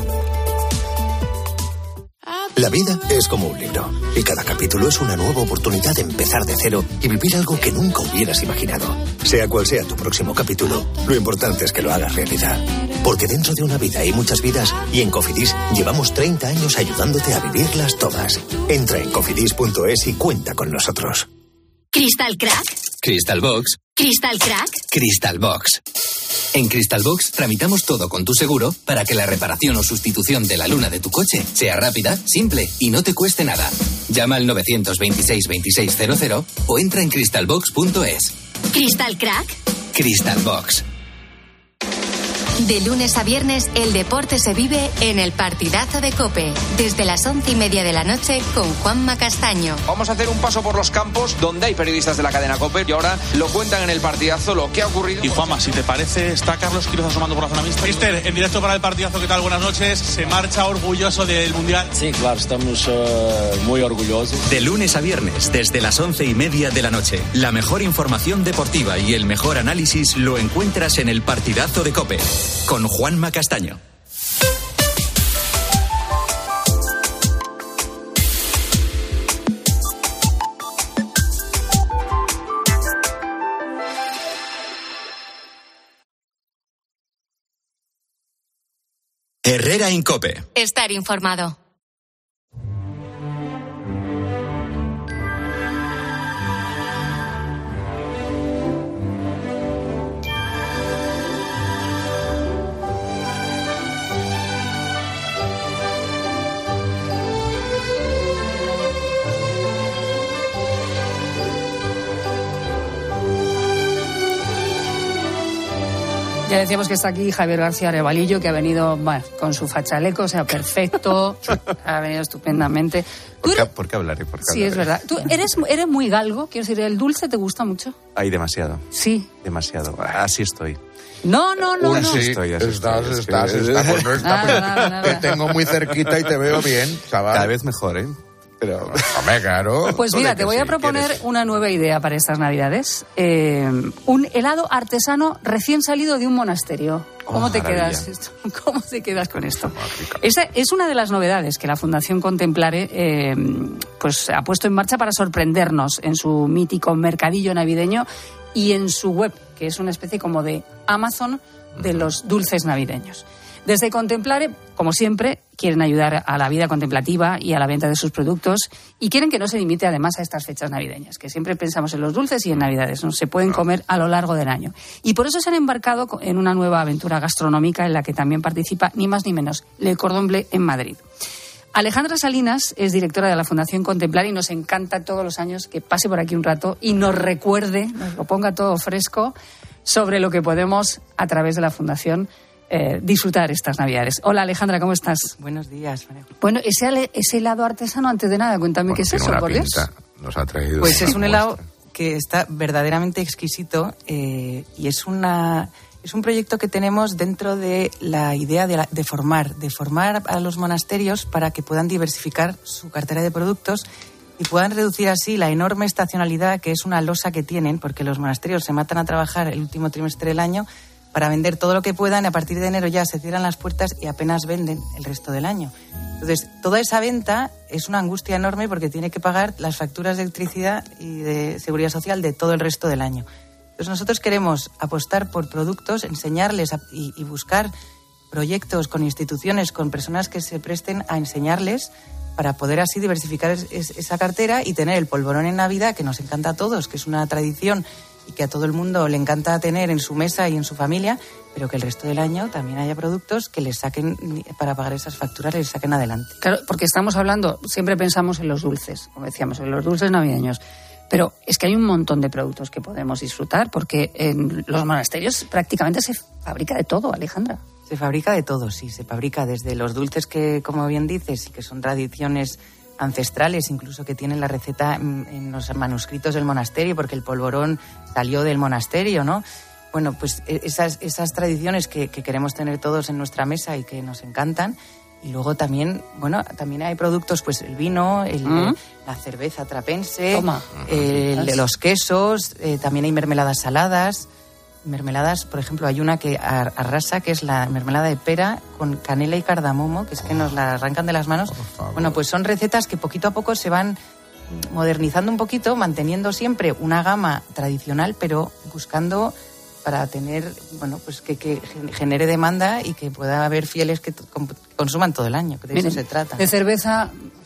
La vida es como un libro, y cada capítulo es una nueva oportunidad de empezar de cero y vivir algo que nunca hubieras imaginado. Sea cual sea tu próximo capítulo, lo importante es que lo hagas realidad. Porque dentro de una vida hay muchas vidas, y en Cofidis llevamos treinta años ayudándote a vivirlas todas. Entra en cofidis punto es y cuenta con nosotros. ¿Crystal Crack? Crystal Box. ¿Crystal Crack? Crystal Box. En Crystal Box tramitamos todo con tu seguro para que la reparación o sustitución de la luna de tu coche sea rápida, simple y no te cueste nada. Llama al nueve dos seis, veintiséis cero cero o entra en crystal box punto es. ¿Crystal Crack? Crystal Box. De lunes a viernes, el deporte se vive en el partidazo de COPE, desde las once y media de la noche con Juanma Castaño. Vamos a hacer un paso por los campos donde hay periodistas de la cadena COPE y ahora lo cuentan en el partidazo lo que ha ocurrido. Y Juanma, si te parece, está Carlos Quiroz asomando por la zona mixta. Mister, en directo para el partidazo, ¿qué tal? Buenas noches. ¿Se marcha orgulloso del Mundial? Sí, claro, estamos uh, muy orgullosos. De lunes a viernes, desde las once y media de la noche, la mejor información deportiva y el mejor análisis lo encuentras en el partidazo de COPE. Con Juanma Castaño. Herrera en COPE. Estar informado. Ya decíamos que está aquí Javier García Arevalillo, que ha venido bueno, con su fachaleco, o sea, perfecto, ha venido estupendamente. ¿Por qué, ¿Por qué hablaré? ¿Por qué sí, hablaré? es verdad. ¿Tú eres, eres muy galgo? Quiero decir, ¿el dulce te gusta mucho? Hay demasiado. Sí. Demasiado. Así estoy. No, no, no, Así no. estoy, así Estás, estoy. estás, Es que- estás, pues no está, Nada, pero nada, nada. te tengo muy cerquita y te veo bien, chaval. Cada vez mejor, ¿eh? Pero, hombre, claro. Pues mira, Joder, te que voy a sí, proponer ¿quieres? una nueva idea para estas Navidades. Eh, un helado artesano recién salido de un monasterio. ¿Cómo Oh, te maravilla. quedas esto? ¿Cómo te quedas con esto? Esa es una de las novedades que la Fundación Contemplare eh, pues ha puesto en marcha para sorprendernos en su mítico mercadillo navideño y en su web, que es una especie como de Amazon de los dulces navideños. Desde Contemplare, como siempre, quieren ayudar a la vida contemplativa y a la venta de sus productos y quieren que no se limite además a estas fechas navideñas, que siempre pensamos en los dulces y en Navidades, no se pueden comer a lo largo del año. Y por eso se han embarcado en una nueva aventura gastronómica en la que también participa ni más ni menos Le Cordon Bleu en Madrid. Alejandra Salinas es directora de la Fundación Contemplar y nos encanta todos los años que pase por aquí un rato y nos recuerde, nos lo ponga todo fresco sobre lo que podemos, a través de la Fundación, eh, disfrutar estas Navidades. Hola, Alejandra, ¿cómo estás? Buenos días, María. Bueno, ese, ese helado artesano, antes de nada, cuéntame bueno, qué es eso, por Dios. Nos ha traído pues es un helado muestra. que está verdaderamente exquisito eh, y es una... Es un proyecto que tenemos dentro de la idea de, la, de formar, de formar a los monasterios para que puedan diversificar su cartera de productos y puedan reducir así la enorme estacionalidad que es una losa que tienen, porque los monasterios se matan a trabajar el último trimestre del año para vender todo lo que puedan y a partir de enero ya se cierran las puertas y apenas venden el resto del año. Entonces, toda esa venta es una angustia enorme porque tiene que pagar las facturas de electricidad y de seguridad social de todo el resto del año. Entonces nosotros queremos apostar por productos, enseñarles a, y, y buscar proyectos con instituciones, con personas que se presten a enseñarles para poder así diversificar es, es, esa cartera y tener el polvorón en Navidad, que nos encanta a todos, que es una tradición y que a todo el mundo le encanta tener en su mesa y en su familia, pero que el resto del año también haya productos que les saquen, para pagar esas facturas, les saquen adelante. Claro, porque estamos hablando, siempre pensamos en los dulces, como decíamos, en los dulces navideños. Pero es que hay un montón de productos que podemos disfrutar porque en los monasterios prácticamente se fabrica de todo, Alejandra. Se fabrica de todo, sí. Se fabrica desde los dulces que, como bien dices, que son tradiciones ancestrales, incluso que tienen la receta en, en los manuscritos del monasterio, porque el polvorón salió del monasterio, ¿no? Bueno, pues esas, esas tradiciones que, que queremos tener todos en nuestra mesa y que nos encantan. Y luego también, bueno, también hay productos, pues el vino, el, ¿Mm? la cerveza trapense, el de los quesos, eh, también hay mermeladas saladas. Mermeladas, por ejemplo, hay una que arrasa, que es la mermelada de pera con canela y cardamomo, que es que nos la arrancan de las manos. Bueno, pues son recetas que poquito a poco se van modernizando un poquito, manteniendo siempre una gama tradicional, pero buscando para tener, bueno, pues que, que genere demanda y que pueda haber fieles que consuman todo el año, que de Miren, eso se trata. De cerveza,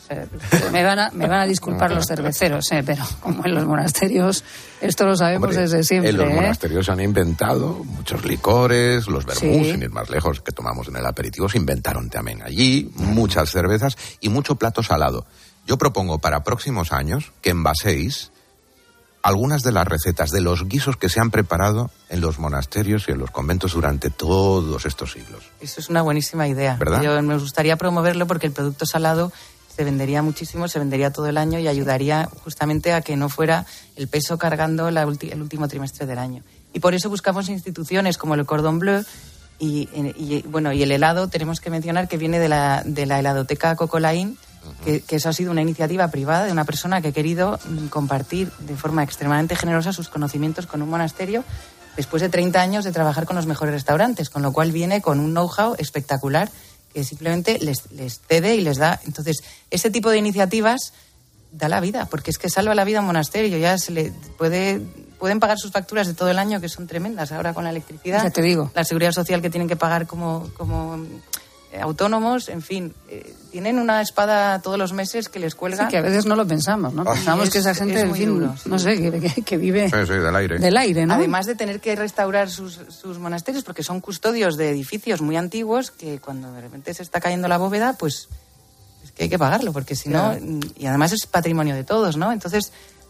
me van a, me van a disculpar los cerveceros, eh, pero como en los monasterios, esto lo sabemos Hombre, desde siempre. En los ¿eh? monasterios han inventado muchos licores, los vermús, sí. sin ir más lejos, que tomamos en el aperitivo, se inventaron también allí, muchas cervezas y mucho plato salado. Yo propongo para próximos años que envaséis algunas de las recetas de los guisos que se han preparado en los monasterios y en los conventos durante todos estos siglos. Eso es una buenísima idea. ¿Verdad? Yo me gustaría promoverlo porque el producto salado se vendería muchísimo, se vendería todo el año y ayudaría justamente a que no fuera el peso cargando la ulti- el último trimestre del año. Y por eso buscamos instituciones como el Cordon Bleu y, y, y bueno, y el helado tenemos que mencionar que viene de la, de la heladoteca Cocolaín, Que, que eso ha sido una iniciativa privada de una persona que ha querido compartir de forma extremadamente generosa sus conocimientos con un monasterio después de treinta años de trabajar con los mejores restaurantes, con lo cual viene con un know-how espectacular que simplemente les, les cede y les da. Entonces, ese tipo de iniciativas da la vida, porque es que salva la vida a un monasterio. Ya se le puede, pueden pagar sus facturas de todo el año, que son tremendas ahora con la electricidad. Ya te digo. La seguridad social que tienen que pagar como... como autónomos, en fin, eh, tienen una espada todos los meses que les cuelga. Sí, que a veces no lo pensamos, ¿no? Pensamos es, que esa gente, en fin, duro, sí. no sé, que, que, que vive sí, sí, del aire. Del aire, ¿no? Además de tener que restaurar sus, sus monasterios, porque son custodios de edificios muy antiguos que cuando de repente se está cayendo la bóveda, pues es que hay que pagarlo, porque si no, claro. Y además es patrimonio de todos, ¿no? Entonces,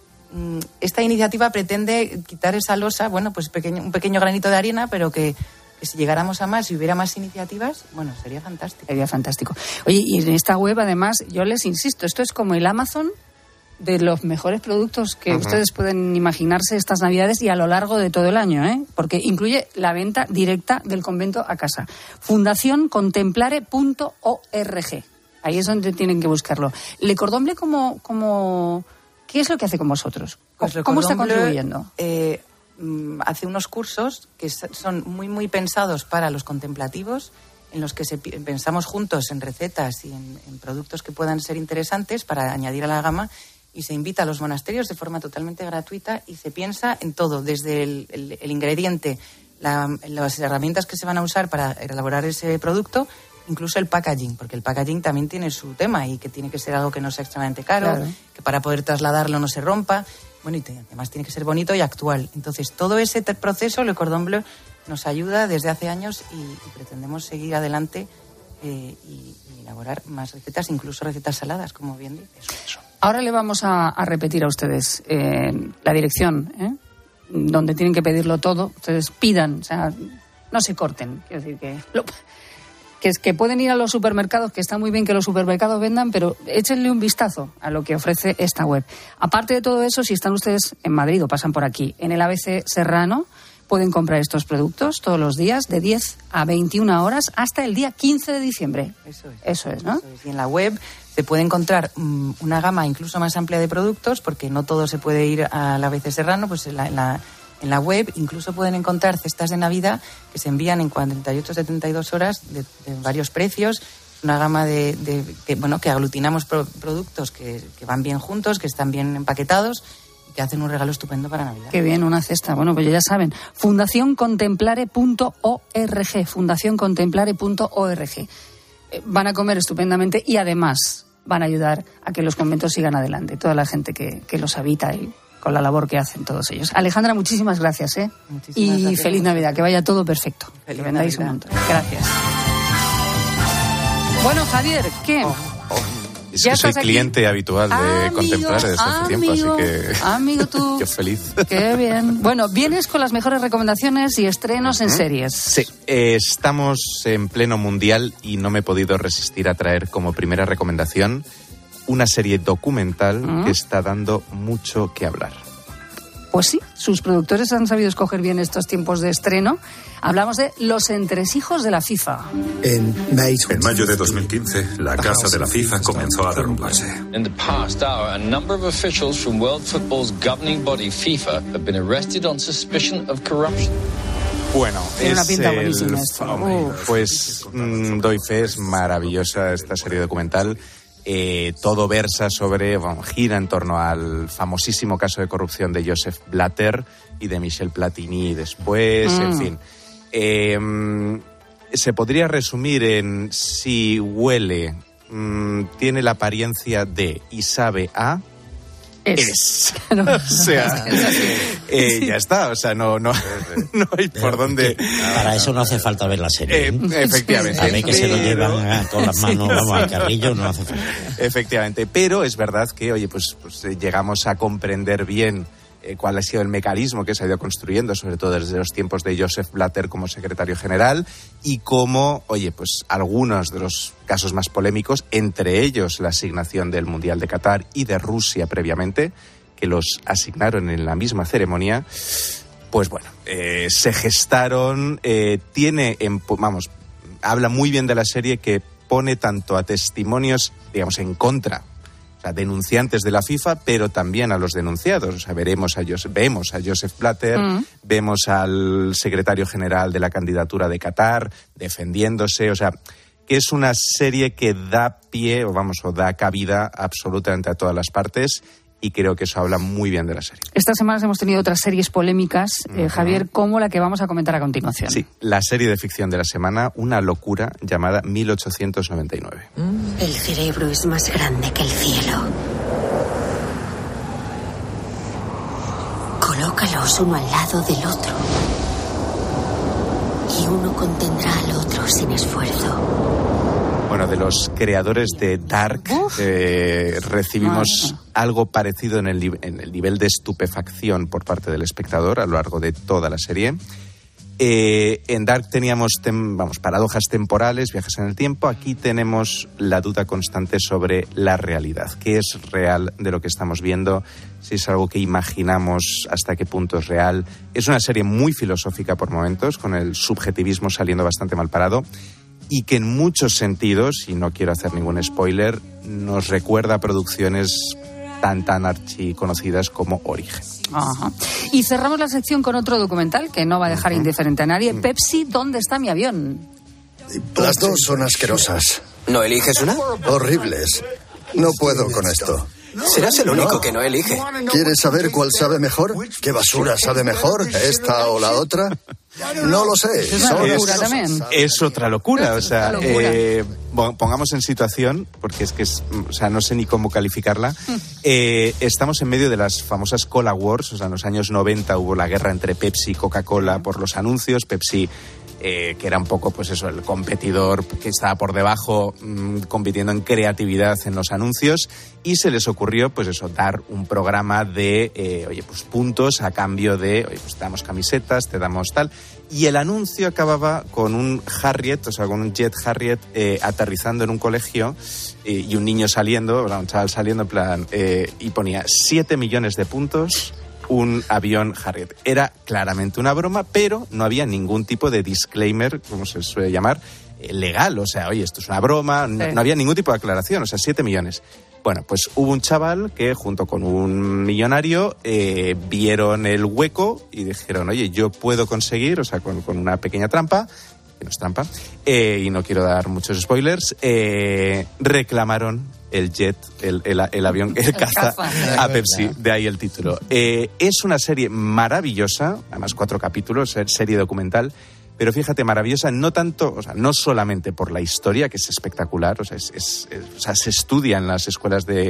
esta iniciativa pretende quitar esa losa, bueno, pues pequeño, un pequeño granito de arena, pero que que si llegáramos a más y hubiera más iniciativas, bueno, sería fantástico. Sería fantástico. Oye, y en esta web, además, yo les insisto, esto es como el Amazon de los mejores productos que uh-huh. ustedes pueden imaginarse estas Navidades y a lo largo de todo el año, ¿eh? Porque incluye la venta directa del convento a casa. fundación contemplare punto org. Ahí es donde tienen que buscarlo. Le Cordon Bleu, como, como, ¿qué es lo que hace con vosotros? Pues ¿Cómo está contribuyendo? Eh, hace unos cursos que son muy muy pensados para los contemplativos, en los que se, pensamos juntos en recetas y en, en productos que puedan ser interesantes para añadir a la gama, y se invita a los monasterios de forma totalmente gratuita y se piensa en todo, desde el, el, el ingrediente, la, las herramientas que se van a usar para elaborar ese producto, incluso el packaging, porque el packaging también tiene su tema y que tiene que ser algo que no sea extremadamente caro, claro. que para poder trasladarlo no se rompa. Bueno, y además tiene que ser bonito y actual. Entonces, todo ese proceso, Le Cordon Bleu nos ayuda desde hace años y, y pretendemos seguir adelante eh, y, y elaborar más recetas, incluso recetas saladas, como bien dices. Ahora le vamos a, a repetir a ustedes eh, la dirección, ¿eh? donde tienen que pedirlo todo. Ustedes pidan, o sea, no se corten. Quiero decir que, lo, que es que pueden ir a los supermercados, que está muy bien que los supermercados vendan, pero échenle un vistazo a lo que ofrece esta web. Aparte de todo eso, si están ustedes en Madrid o pasan por aquí, en el A B C Serrano, pueden comprar estos productos todos los días de diez a veintiuna horas hasta el día quince de diciembre. Eso es. Eso es, ¿no? Eso es. Y en la web se puede encontrar um, una gama incluso más amplia de productos, porque no todo se puede ir al A B C Serrano, pues en la, en la, en la web incluso pueden encontrar cestas de Navidad que se envían en cuarenta y ocho a setenta y dos horas de, de varios precios. Una gama de, de que, bueno, que aglutinamos pro, productos que, que van bien juntos, que están bien empaquetados, que hacen un regalo estupendo para Navidad. Qué bien, una cesta. Bueno, pues ya saben, fundación contemplare punto org, fundación contemplare punto org. Eh, van a comer estupendamente y además van a ayudar a que los conventos sigan adelante, toda la gente que, que los habita y con la labor que hacen todos ellos. Alejandra, muchísimas gracias, ¿eh? Muchísimas y gracias. Feliz Navidad, que vaya todo perfecto. Feliz que vendáis Navidad. un montón. Gracias. Bueno, Javier, ¿qué? Oh, oh. Es ¿Ya que soy estás aquí? cliente habitual de Amigo, Contemplare desde hace tiempo, amigo, así que amigo tú. yo feliz. Qué bien. Bueno, vienes con las mejores recomendaciones y estrenos en series. Sí, eh, estamos en pleno mundial y no me he podido resistir a traer como primera recomendación una serie documental ¿Mm? que está dando mucho que hablar. Pues sí, sus productores han sabido escoger bien estos tiempos de estreno. Hablamos de Los entresijos de la FIFA. En mayo de dos mil quince, la casa de la FIFA comenzó a derrumbarse. In the past hour, a number of officials from World Football's governing body FIFA have been arrested on suspicion of corruption. Bueno, Tiene una es pinta el... buenísima esto. Hombre, Uf. pues mm, doy fe, es maravillosa esta serie documental. Eh, todo versa sobre, bueno, gira en torno al famosísimo caso de corrupción de Joseph Blatter y de Michel Platini después, Mm. en fin. Eh, se podría resumir en si huele, mm, tiene la apariencia de y sabe a... Es. Claro. O sea, eh, ya está, o sea, no, no, no hay por dónde... Para eso no hace falta ver la serie. Eh, efectivamente. A ver que se lo Pero- llevan a- con las manos, Sí, vamos, sí. al carrillo, no hace falta. Efectivamente, pero es verdad que, oye, pues, pues eh, llegamos a comprender bien eh, cuál ha sido el mecanismo que se ha ido construyendo, sobre todo desde los tiempos de Joseph Blatter como secretario general, y cómo, oye, pues algunos de los casos más polémicos, entre ellos la asignación del Mundial de Qatar y de Rusia previamente, que los asignaron en la misma ceremonia, pues bueno, eh, se gestaron, eh, tiene, en, vamos, habla muy bien de la serie que pone tanto a testimonios, digamos, en contra, o sea, denunciantes de la FIFA, pero también a los denunciados. O sea, veremos a Joseph, vemos a Joseph Blatter, Mm. vemos al secretario general de la candidatura de Qatar defendiéndose, o sea, que es una serie que da pie, o vamos, o da cabida absolutamente a todas las partes, y creo que eso habla muy bien de la serie. Estas semanas hemos tenido otras series polémicas, eh, Ujú. Javier, como la que vamos a comentar a continuación. Sí, la serie de ficción de la semana, una locura llamada mil ochocientos noventa y nueve. El cerebro es más grande que el cielo. Colócalos uno al lado del otro. Y uno contendrá al otro sin esfuerzo. Bueno, de los creadores de Dark, eh, recibimos algo parecido en el, ni- en el nivel de estupefacción por parte del espectador a lo largo de toda la serie. Eh, en Dark teníamos, tem- vamos, paradojas temporales, viajes en el tiempo. Aquí tenemos la duda constante sobre la realidad. ¿Qué es real de lo que estamos viendo? Si es algo que imaginamos, hasta qué punto es real. Es una serie muy filosófica por momentos, con el subjetivismo saliendo bastante mal parado, y que en muchos sentidos, y no quiero hacer ningún spoiler, nos recuerda a producciones tan tan archiconocidas como Origen. Ajá. Y cerramos la sección con otro documental que no va a dejar indiferente a nadie. Pepsi, ¿dónde está mi avión? Las dos son asquerosas. ¿No eliges una? Horribles. No puedo con esto. Serás el único que no elige. ¿Quieres saber cuál sabe mejor? ¿Qué basura sabe mejor? ¿Esta o la otra? No lo sé. Es una Son locura asquerosas. también. Es otra locura, o sea, Otra locura. eh, bon- pongamos en situación, porque es que es, o sea, no sé ni cómo calificarla. Eh, estamos en medio de las famosas Cola Wars, o sea, en los años noventa hubo la guerra entre Pepsi y Coca-Cola por los anuncios. Pepsi eh, que era un poco, pues eso, el competidor que estaba por debajo, mmm, compitiendo en creatividad en los anuncios, y se les ocurrió, pues eso, dar un programa de, eh, oye, pues puntos a cambio de, oye, pues te damos camisetas, te damos tal, y el anuncio acababa con un Harriet, o sea, con un jet Harriet eh, aterrizando en un colegio eh, y un niño saliendo, un chaval saliendo en plan, eh, y ponía siete millones de puntos, un avión Harriet. Era claramente una broma, pero no había ningún tipo de disclaimer, como se suele llamar, eh, legal. O sea, oye, esto es una broma, no, sí. no había ningún tipo de aclaración, o sea, siete millones. Bueno, pues hubo un chaval que junto con un millonario eh, vieron el hueco y dijeron, oye, yo puedo conseguir, o sea, con, con una pequeña trampa, que no es trampa, eh, y no quiero dar muchos spoilers, eh, reclamaron el jet, el, el, el avión, el caza a Pepsi, de ahí el título. Eh, es una serie maravillosa, además cuatro capítulos, serie documental, pero fíjate, maravillosa, no tanto, o sea, no solamente por la historia, que es espectacular, o sea, es, es, es, o sea se estudia en las escuelas de,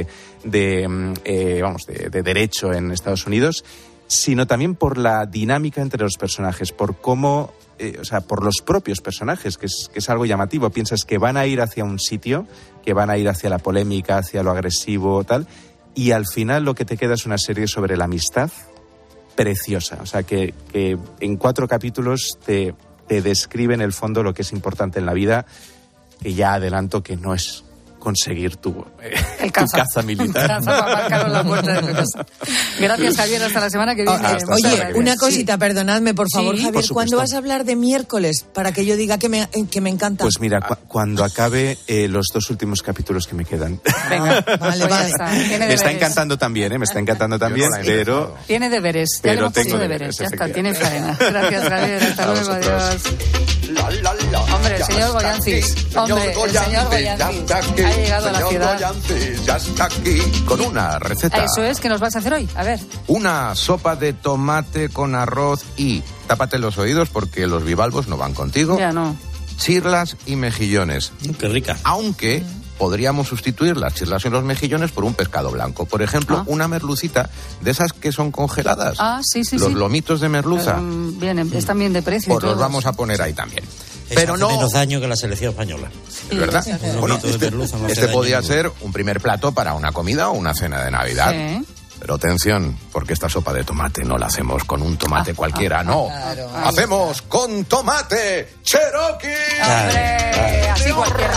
de, eh, vamos, de, de Derecho en Estados Unidos, sino también por la dinámica entre los personajes, por cómo, eh, o sea, por los propios personajes, que es, que es algo llamativo. Piensas que van a ir hacia un sitio, que van a ir hacia la polémica, hacia lo agresivo, tal, y al final lo que te queda es una serie sobre la amistad preciosa. O sea, que, que en cuatro capítulos te, te describe en el fondo lo que es importante en la vida, que ya adelanto que no es conseguir tu, eh, tu caza. caza militar. Caza para marcar en la puerta de tu casa. Gracias, Javier. Hasta la semana que viene. Ah, Oye, una cosita, sí. perdonadme, por favor, sí, Javier. Por ¿Cuándo vas a hablar de miércoles? Para que yo diga que me, que me encanta. Pues mira, cu- cuando acabe eh, los dos últimos capítulos que me quedan. Venga, vale, vale. Me está encantando también, ¿eh? Me está encantando también, no pero... Tiene deberes. Ya le hemos puesto deberes. Ya está, tiene faena. Gracias, Javier. Hasta a luego. Adiós. La, la, la, Hombre, el señor Goyancis. Hombre, el señor Goyancis ha llegado a la ciudad. Ya está aquí con una receta. Eso es, ¿qué nos vas a hacer hoy? A ver. Una sopa de tomate con arroz y, tápate los oídos porque los bivalvos no van contigo. Ya no. Chirlas y mejillones. Qué rica. Aunque podríamos sustituir las chirlas y los mejillones por un pescado blanco. Por ejemplo, ah. una merlucita de esas que son congeladas. Ah, sí, sí, Los sí. lomitos de merluza. Um, bien, están bien de precio. Pues los vamos a poner ahí también. Eso pero hace no menos daño que la selección española. ¿Es verdad? Sí, bueno, de este, merluza no este podía ser un primer plato para una comida o una cena de Navidad. Sí. Pero atención, porque esta sopa de tomate no la hacemos con un tomate ah, cualquiera, ah, no. Claro, hacemos con tomate Cherokee. Claro, claro. Así cualquiera.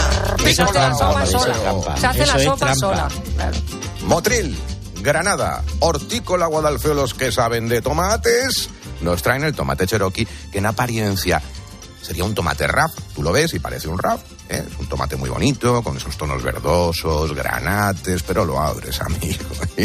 Se hace la sopa sola. Se hace la sopa sola. Claro. Motril, Granada, Hortícola, Guadalfeo, los que saben de tomates, nos traen el tomate Cherokee, que en apariencia sería un tomate raf. Tú lo ves y parece un raf. ¿eh? Es un tomate muy bonito, con esos tonos verdosos, granates, pero lo abres, amigo.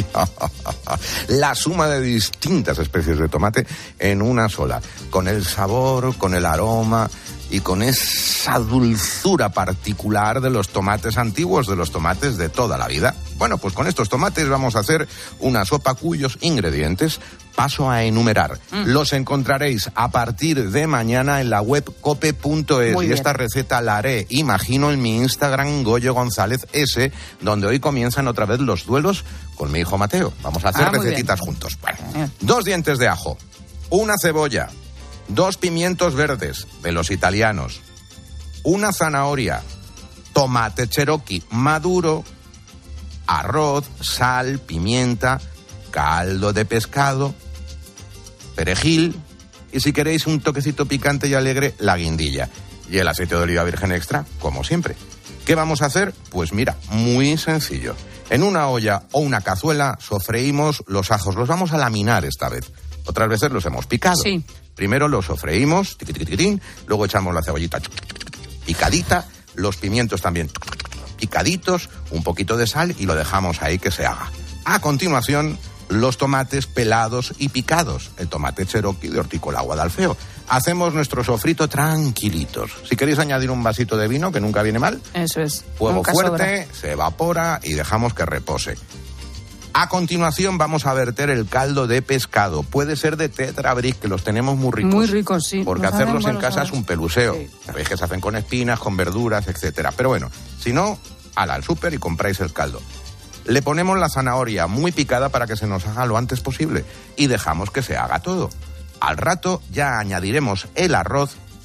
La suma de distintas especies de tomate en una sola, con el sabor, con el aroma y con esa dulzura particular de los tomates antiguos, de los tomates de toda la vida. Bueno, pues con estos tomates vamos a hacer una sopa cuyos ingredientes paso a enumerar. Mm. Los encontraréis a partir de mañana en la web cope punto es. Y esta receta la haré, imagino, en mi Instagram, Goyo González S, donde hoy comienzan otra vez los duelos con mi hijo Mateo. Vamos a hacer ah, recetitas juntos. Bueno, bien. Dos dientes de ajo, una cebolla, dos pimientos verdes de los italianos, una zanahoria, tomate Cherokee maduro, arroz, sal, pimienta, caldo de pescado, perejil y, si queréis un toquecito picante y alegre, la guindilla y el aceite de oliva virgen extra, como siempre. ¿Qué vamos a hacer? Pues mira, muy sencillo. En una olla o una cazuela sofreímos los ajos. Los vamos a laminar esta vez. Otras veces los hemos picado. Sí. Primero los sofreímos, luego echamos la cebollita picadita, los pimientos también picaditos, un poquito de sal y lo dejamos ahí que se haga. A continuación, los tomates pelados y picados, el tomate Cherokee de Hortícola Guadalfeo. Hacemos nuestro sofrito tranquilitos. Si queréis añadir un vasito de vino, que nunca viene mal. Eso es. Fuego nunca fuerte, sobra. Se evapora y dejamos que repose. A continuación vamos a verter el caldo de pescado. Puede ser de Tetra Brick, que los tenemos muy ricos. Muy ricos, sí. Porque Nos hacerlos en casa sabes. es un peluseo. Sí. Sabéis que se hacen con espinas, con verduras, etcétera. Pero bueno, si no, ala al súper y compráis el caldo. Le ponemos la zanahoria muy picada para que se nos haga lo antes posible y dejamos que se haga todo. Al rato ya añadiremos el arroz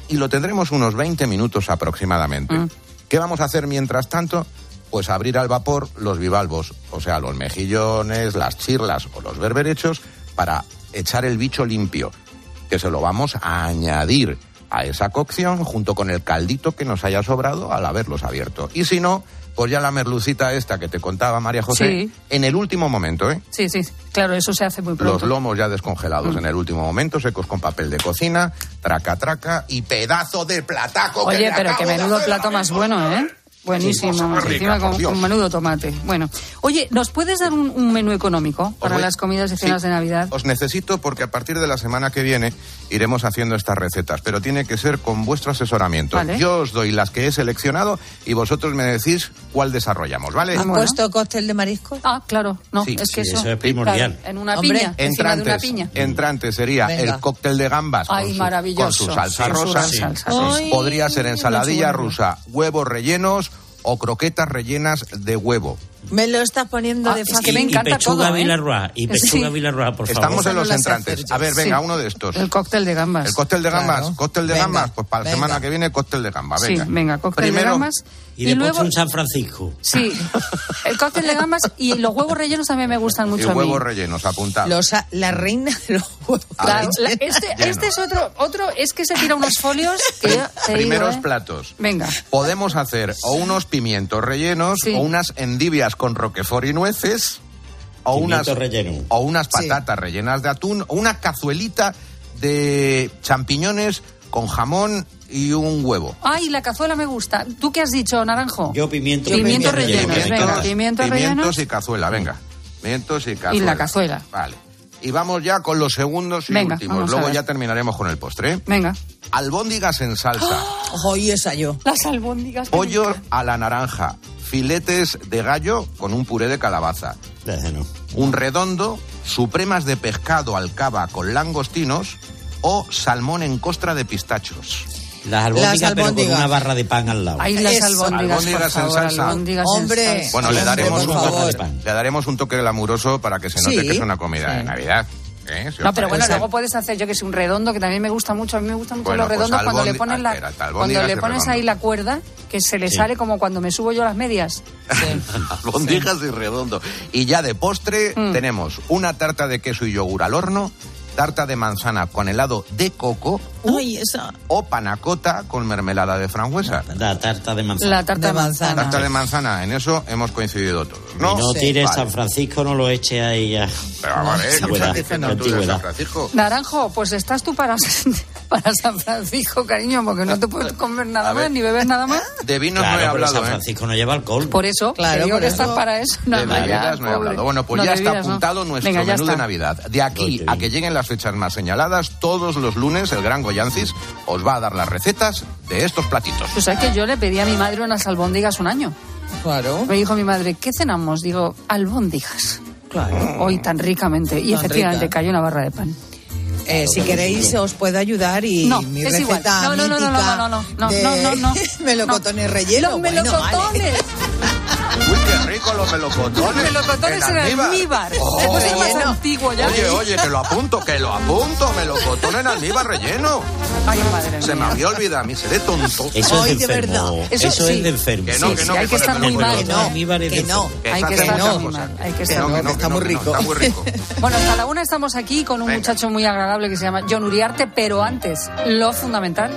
y lo tendremos unos veinte minutos aproximadamente. Mm. ¿Qué vamos a hacer mientras tanto? Pues abrir al vapor los bivalvos, o sea, los mejillones, las chirlas o los berberechos, para echar el bicho limpio, que se lo vamos a añadir a esa cocción junto con el caldito que nos haya sobrado al haberlos abierto. Y si no, pues ya la merlucita esta que te contaba María José, sí. en el último momento, ¿eh? Sí, sí, claro, eso se hace muy pronto. Los lomos ya descongelados mm. en el último momento, secos con papel de cocina, traca, traca y pedazo de plataco. Oye, que pero que menudo plato más bueno, ¿eh? Buenísimo, sí, encima con, con menudo tomate. Bueno, oye, ¿nos puedes dar un, un menú económico para voy, las comidas y cenas sí, de Navidad? Os necesito porque a partir de la semana que viene iremos haciendo estas recetas, pero tiene que ser con vuestro asesoramiento. Vale. Yo os doy las que he seleccionado y vosotros me decís cuál desarrollamos, ¿vale? ¿Han bueno. puesto cóctel de marisco? Ah, claro, no, sí, es que sí, eso, eso es primordial. Claro, en una Hombre, piña, entrantes, de una piña. Entrante sería Venga. el cóctel de gambas Ay, con, su, maravilloso. con su salsa sí, rosa. Su salsa, sí. Ay, podría ser ensaladilla rusa, huevos rellenos o croquetas rellenas de huevo. Me lo estás poniendo ah, de fácil. Es que me encanta y pechuga todo, ¿eh? Villarroa, y pechuga sí. Villarroa, por favor. Estamos en los no entrantes. A ver, venga, sí. uno de estos. El cóctel de gambas. El cóctel de gambas. Claro. Cóctel de venga, gambas, pues para la venga. semana que viene cóctel de gambas. Venga, sí, venga, cóctel Primero, de gambas. Y, y después luego un San Francisco. Sí, el cóctel de gambas y los huevos rellenos también me gustan mucho y a mí. huevos rellenos, apuntados. Los, la reina de los huevos claro, la, este, este es otro, otro, es que se tira unos folios que yo te Primeros digo, ¿eh? platos. Venga. Podemos hacer o unos pimientos rellenos sí. o unas endivias con roquefort y nueces. O unas, relleno. o unas patatas sí. rellenas de atún, o una cazuelita de champiñones con jamón y un huevo. Ay, la cazuela me gusta. ¿Tú qué has dicho, Naranjo? Yo pimiento. Pimientos rellenos, pimientos, venga, pimientos rellenos. Pimientos y cazuela, venga. Pimientos y cazuela. Y la cazuela. Vale. Y vamos ya con los segundos y venga, últimos. Luego ya terminaremos con el postre. Venga. Albóndigas en salsa. ¡Oh, y esa yo! Las albóndigas. Pollo a la naranja. Filetes de gallo con un puré de calabaza. No. Un redondo, supremas de pescado al cava con langostinos o salmón en costra de pistachos. Las albóndigas, las albóndigas, pero con una barra de pan al lado. Ahí las albóndigas, albóndigas por favor, en salsa. Albóndigas Hombre, en salsa. Bueno, le daremos, hombre, un, le daremos un toque glamuroso para que se note sí, que es una comida sí. de Navidad. ¿Eh? Si no, pero bueno, parece. luego puedes hacer, yo que sé, un redondo, que también me gusta mucho. A mí me gustan mucho bueno, los redondos pues cuando albondi- le pones la, espérate, cuando le pones redondo. ahí la cuerda, que se le sí. sale como cuando me subo yo las medias. Sí. Albóndigas sí. y redondo. Y ya de postre mm. tenemos una tarta de queso y yogur al horno, tarta de manzana con helado de coco Uy, esa. o panacota con mermelada de frambuesa. La tarta de manzana. La tarta de, de manzana. manzana. Tarta de manzana, en eso hemos coincidido todos, ¿no? Y no sí. tires vale. San Francisco, no lo eche ahí ya. Pero vamos a ver, San ¿qué estás Francisco, diciendo no, tú de antigüedad. San Francisco? Naranjo, pues estás tú para, para San Francisco, cariño, porque no te puedes comer nada más, ni beber nada más. De vinos claro, no he pero hablado, San ¿eh? Francisco no lleva alcohol. Por eso, claro, digo por que eso. estás para eso. No, de bebidas no he hablado. Bueno, pues no, ya está bebidas, apuntado no. nuestro Venga, menú está. de Navidad. De aquí a que lleguen las fechas más señaladas, todos los lunes el Gran Goyancis os va a dar las recetas de estos platitos. Pues es que yo le pedí a mi madre unas albóndigas un año. Claro. Me dijo mi madre, ¿qué cenamos? Digo, albóndigas. Claro. Hoy tan ricamente. Y Tan efectivamente rica. cayó una barra de pan. Eh, si queréis os puedo ayudar y no, mi es receta igual. No, no, no, no, no, no, no, no, de no, no, no. melocotones rellenos. Los bueno, melocotones. Vale. Uy, qué rico los melocotones. Los melocotones en almíbar. Oh. Después es más antiguo ya. Oye, oye, que lo apunto, que lo apunto. Melocotón en almíbar relleno. Ay, madre mía. Se me había olvidado, a mí seré tonto. Eso Ay, es de de enfermo. verdad. Eso, Eso sí. es de enfermo. Que no, Sí, que sí, no, hay que que con estar el muy mal, melocotón ¿no? Almíbar es de Que no. enfermo. Que Hay se que hace estar muchas muy cosas. mal, hay que Que estar no, muy que no, está que muy no, que no, rico. está muy rico. Bueno, hasta la una estamos aquí con un Venga. muchacho muy agradable que se llama John Uriarte, pero antes, lo fundamental.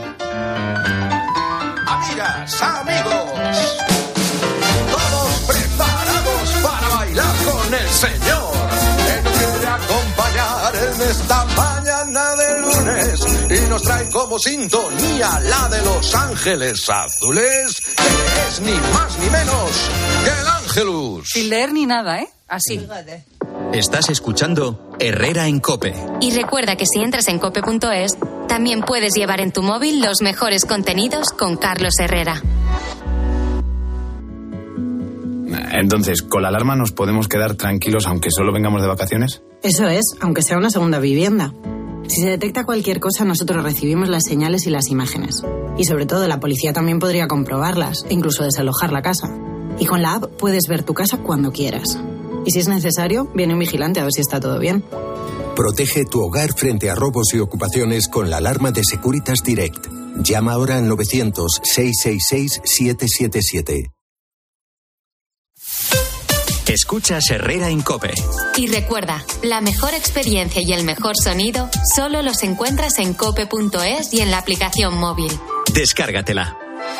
Amigas, amigos, todos preparados para bailar con el Señor, que nos quiere acompañar en esta mañana de lunes y nos trae como sintonía la de Los Ángeles Azules, que es ni más ni menos que el Ángelus. Sin leer ni nada, ¿eh? Así. Estás escuchando Herrera en COPE. Y recuerda que si entras en cope punto es, también puedes llevar en tu móvil los mejores contenidos con Carlos Herrera. Entonces, ¿con la alarma nos podemos quedar tranquilos aunque solo vengamos de vacaciones? Eso es, aunque sea una segunda vivienda. Si se detecta cualquier cosa, nosotros recibimos las señales y las imágenes. Y sobre todo, la policía también podría comprobarlas e incluso desalojar la casa. Y con la app puedes ver tu casa cuando quieras. Y si es necesario, viene un vigilante a ver si está todo bien. Protege tu hogar frente a robos y ocupaciones con la alarma de Securitas Direct. Llama ahora al novecientos, seiscientos sesenta y seis, setecientos setenta y siete. Escuchas Herrera en COPE. Y recuerda, la mejor experiencia y el mejor sonido solo los encuentras en cope punto es y en la aplicación móvil. Descárgatela.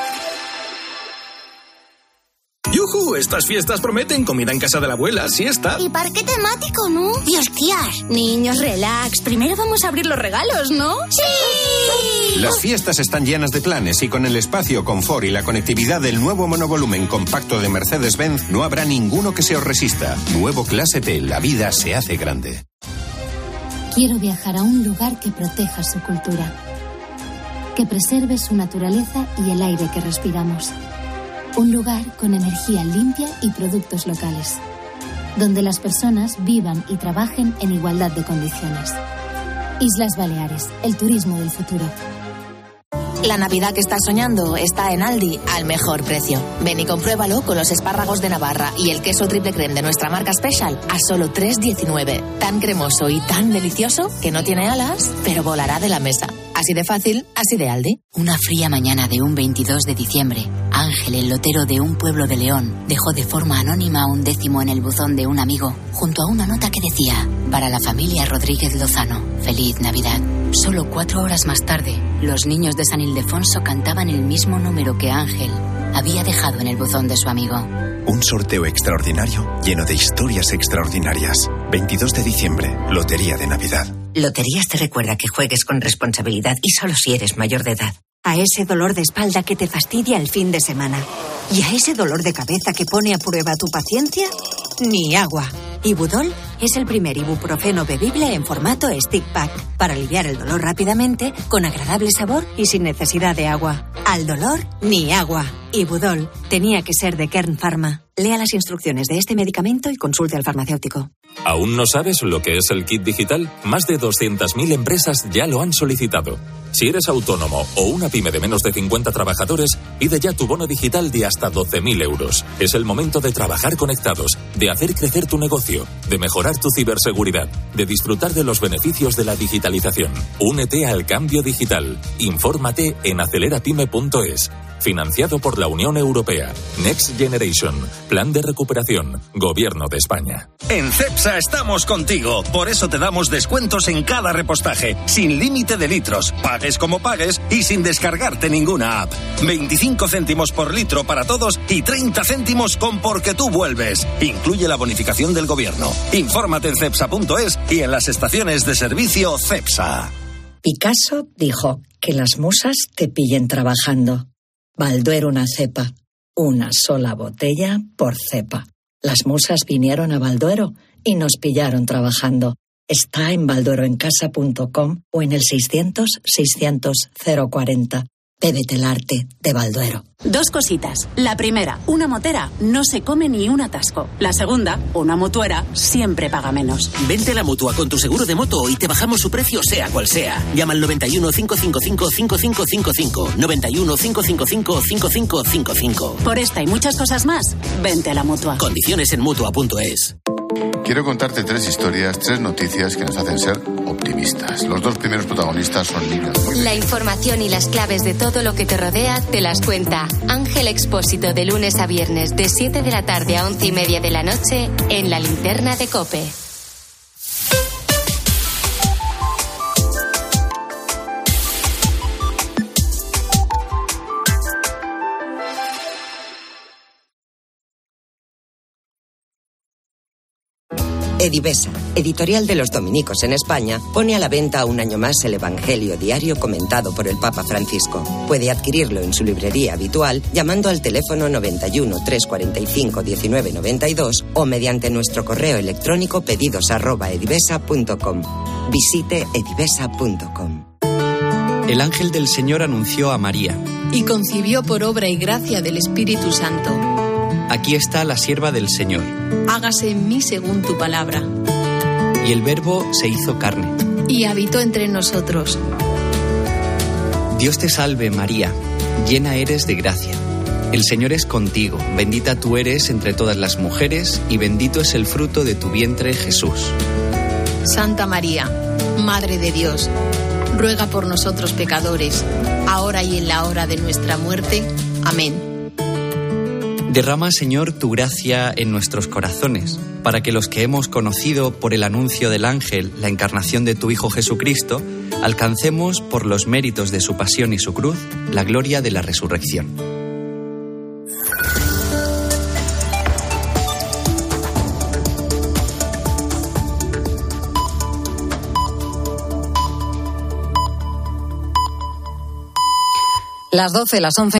¡Yujú! Estas fiestas prometen comida en casa de la abuela, siesta. Y parque temático, ¿no? Y hostias. Niños, relax. Primero vamos a abrir los regalos, ¿no? ¡Sí! Las fiestas están llenas de planes y con el espacio, confort y la conectividad del nuevo monovolumen compacto de Mercedes-Benz no habrá ninguno que se os resista. Nuevo Clase T, la vida se hace grande. Quiero viajar a un lugar que proteja su cultura, que preserve su naturaleza y el aire que respiramos. Un lugar con energía limpia y productos locales, donde las personas vivan y trabajen en igualdad de condiciones. Islas Baleares, el turismo del futuro. La Navidad que estás soñando está en Aldi al mejor precio. Ven y compruébalo con los espárragos de Navarra y el queso triple creme de nuestra marca Special a solo tres diecinueve. Tan cremoso y tan delicioso que no tiene alas, pero volará de la mesa. Así de fácil, así de Aldi. Una fría mañana de un veintidós de diciembre, Ángel, el lotero de un pueblo de León, dejó de forma anónima un décimo en el buzón de un amigo, junto a una nota que decía: para la familia Rodríguez Lozano, feliz Navidad. Solo cuatro horas más tarde, los niños de San Ildefonso cantaban el mismo número que Ángel había dejado en el buzón de su amigo. Un sorteo extraordinario lleno de historias extraordinarias. veintidós de diciembre, Lotería de Navidad. Loterías te recuerda que juegues con responsabilidad y solo si eres mayor de edad. A ese dolor de espalda que te fastidia el fin de semana. Y a ese dolor de cabeza que pone a prueba tu paciencia, ni agua. Ibudol es el primer ibuprofeno bebible en formato stick pack para aliviar el dolor rápidamente, con agradable sabor y sin necesidad de agua. Al dolor, ni agua. Ibudol tenía que ser de Kern Pharma. Lea las instrucciones de este medicamento y consulte al farmacéutico. ¿Aún no sabes lo que es el kit digital? Más de doscientas mil empresas ya lo han solicitado. Si eres autónomo o una pyme de menos de cincuenta trabajadores, pide ya tu bono digital de hasta doce mil euros. Es el momento de trabajar conectados, de hacer crecer tu negocio, de mejorar tu ciberseguridad, de disfrutar de los beneficios de la digitalización. Únete al cambio digital. Infórmate en acelerapyme punto es. Financiado por la Unión Europea. Next Generation. Plan de recuperación. Gobierno de España. En Cepsa estamos contigo. Por eso te damos descuentos en cada repostaje. Sin límite de litros. Pagues como pagues y sin descargarte ninguna app. veinticinco céntimos por litro para todos y treinta céntimos con Porque tú vuelves. Incluye la bonificación del gobierno. Infórmate en cepsa punto es y en las estaciones de servicio Cepsa. Picasso dijo: que las musas te pillen trabajando. Balduero una cepa, una sola botella por cepa. Las musas vinieron a Balduero y nos pillaron trabajando. Está en baldueroencasa punto com o en el seiscientos, seiscientos, cero cuarenta. Bébete el arte de Balduero. Dos cositas. La primera, una motera no se come ni un atasco. La segunda, una mutuera siempre paga menos. Vente a la Mutua con tu seguro de moto y te bajamos su precio sea cual sea. Llama al noventa y uno, cinco cinco cinco, cinco cinco cinco cinco. noventa y uno, cinco cinco cinco, cinco cinco cinco cinco. Por esta y muchas cosas más, vente a la Mutua. Condiciones en mutua punto es. Quiero contarte tres historias, tres noticias que nos hacen ser optimistas. Los dos primeros protagonistas son libres. La información y las claves de todo lo que te rodea te las cuenta Ángel Expósito de lunes a viernes de siete de la tarde a once y media de la noche en La Linterna de COPE. Edivesa, editorial de los dominicos en España, pone a la venta un año más el Evangelio diario comentado por el Papa Francisco. Puede adquirirlo en su librería habitual llamando al teléfono noventa y uno, trescientos cuarenta y cinco, diecinueve noventa y dos o mediante nuestro correo electrónico pedidos arroba edivesa punto com. Visite edivesa punto com. El ángel del Señor anunció a María. Y concibió por obra y gracia del Espíritu Santo. Aquí está la sierva del Señor. Hágase en mí según tu palabra. Y el Verbo se hizo carne. Y habitó entre nosotros. Dios te salve, María, llena eres de gracia. El Señor es contigo, bendita tú eres entre todas las mujeres, y bendito es el fruto de tu vientre, Jesús. Santa María, Madre de Dios, ruega por nosotros pecadores, ahora y en la hora de nuestra muerte. Amén. Derrama, Señor, tu gracia en nuestros corazones, para que los que hemos conocido por el anuncio del ángel la encarnación de tu Hijo Jesucristo, alcancemos, por los méritos de su pasión y su cruz, la gloria de la resurrección. Las doce, las once.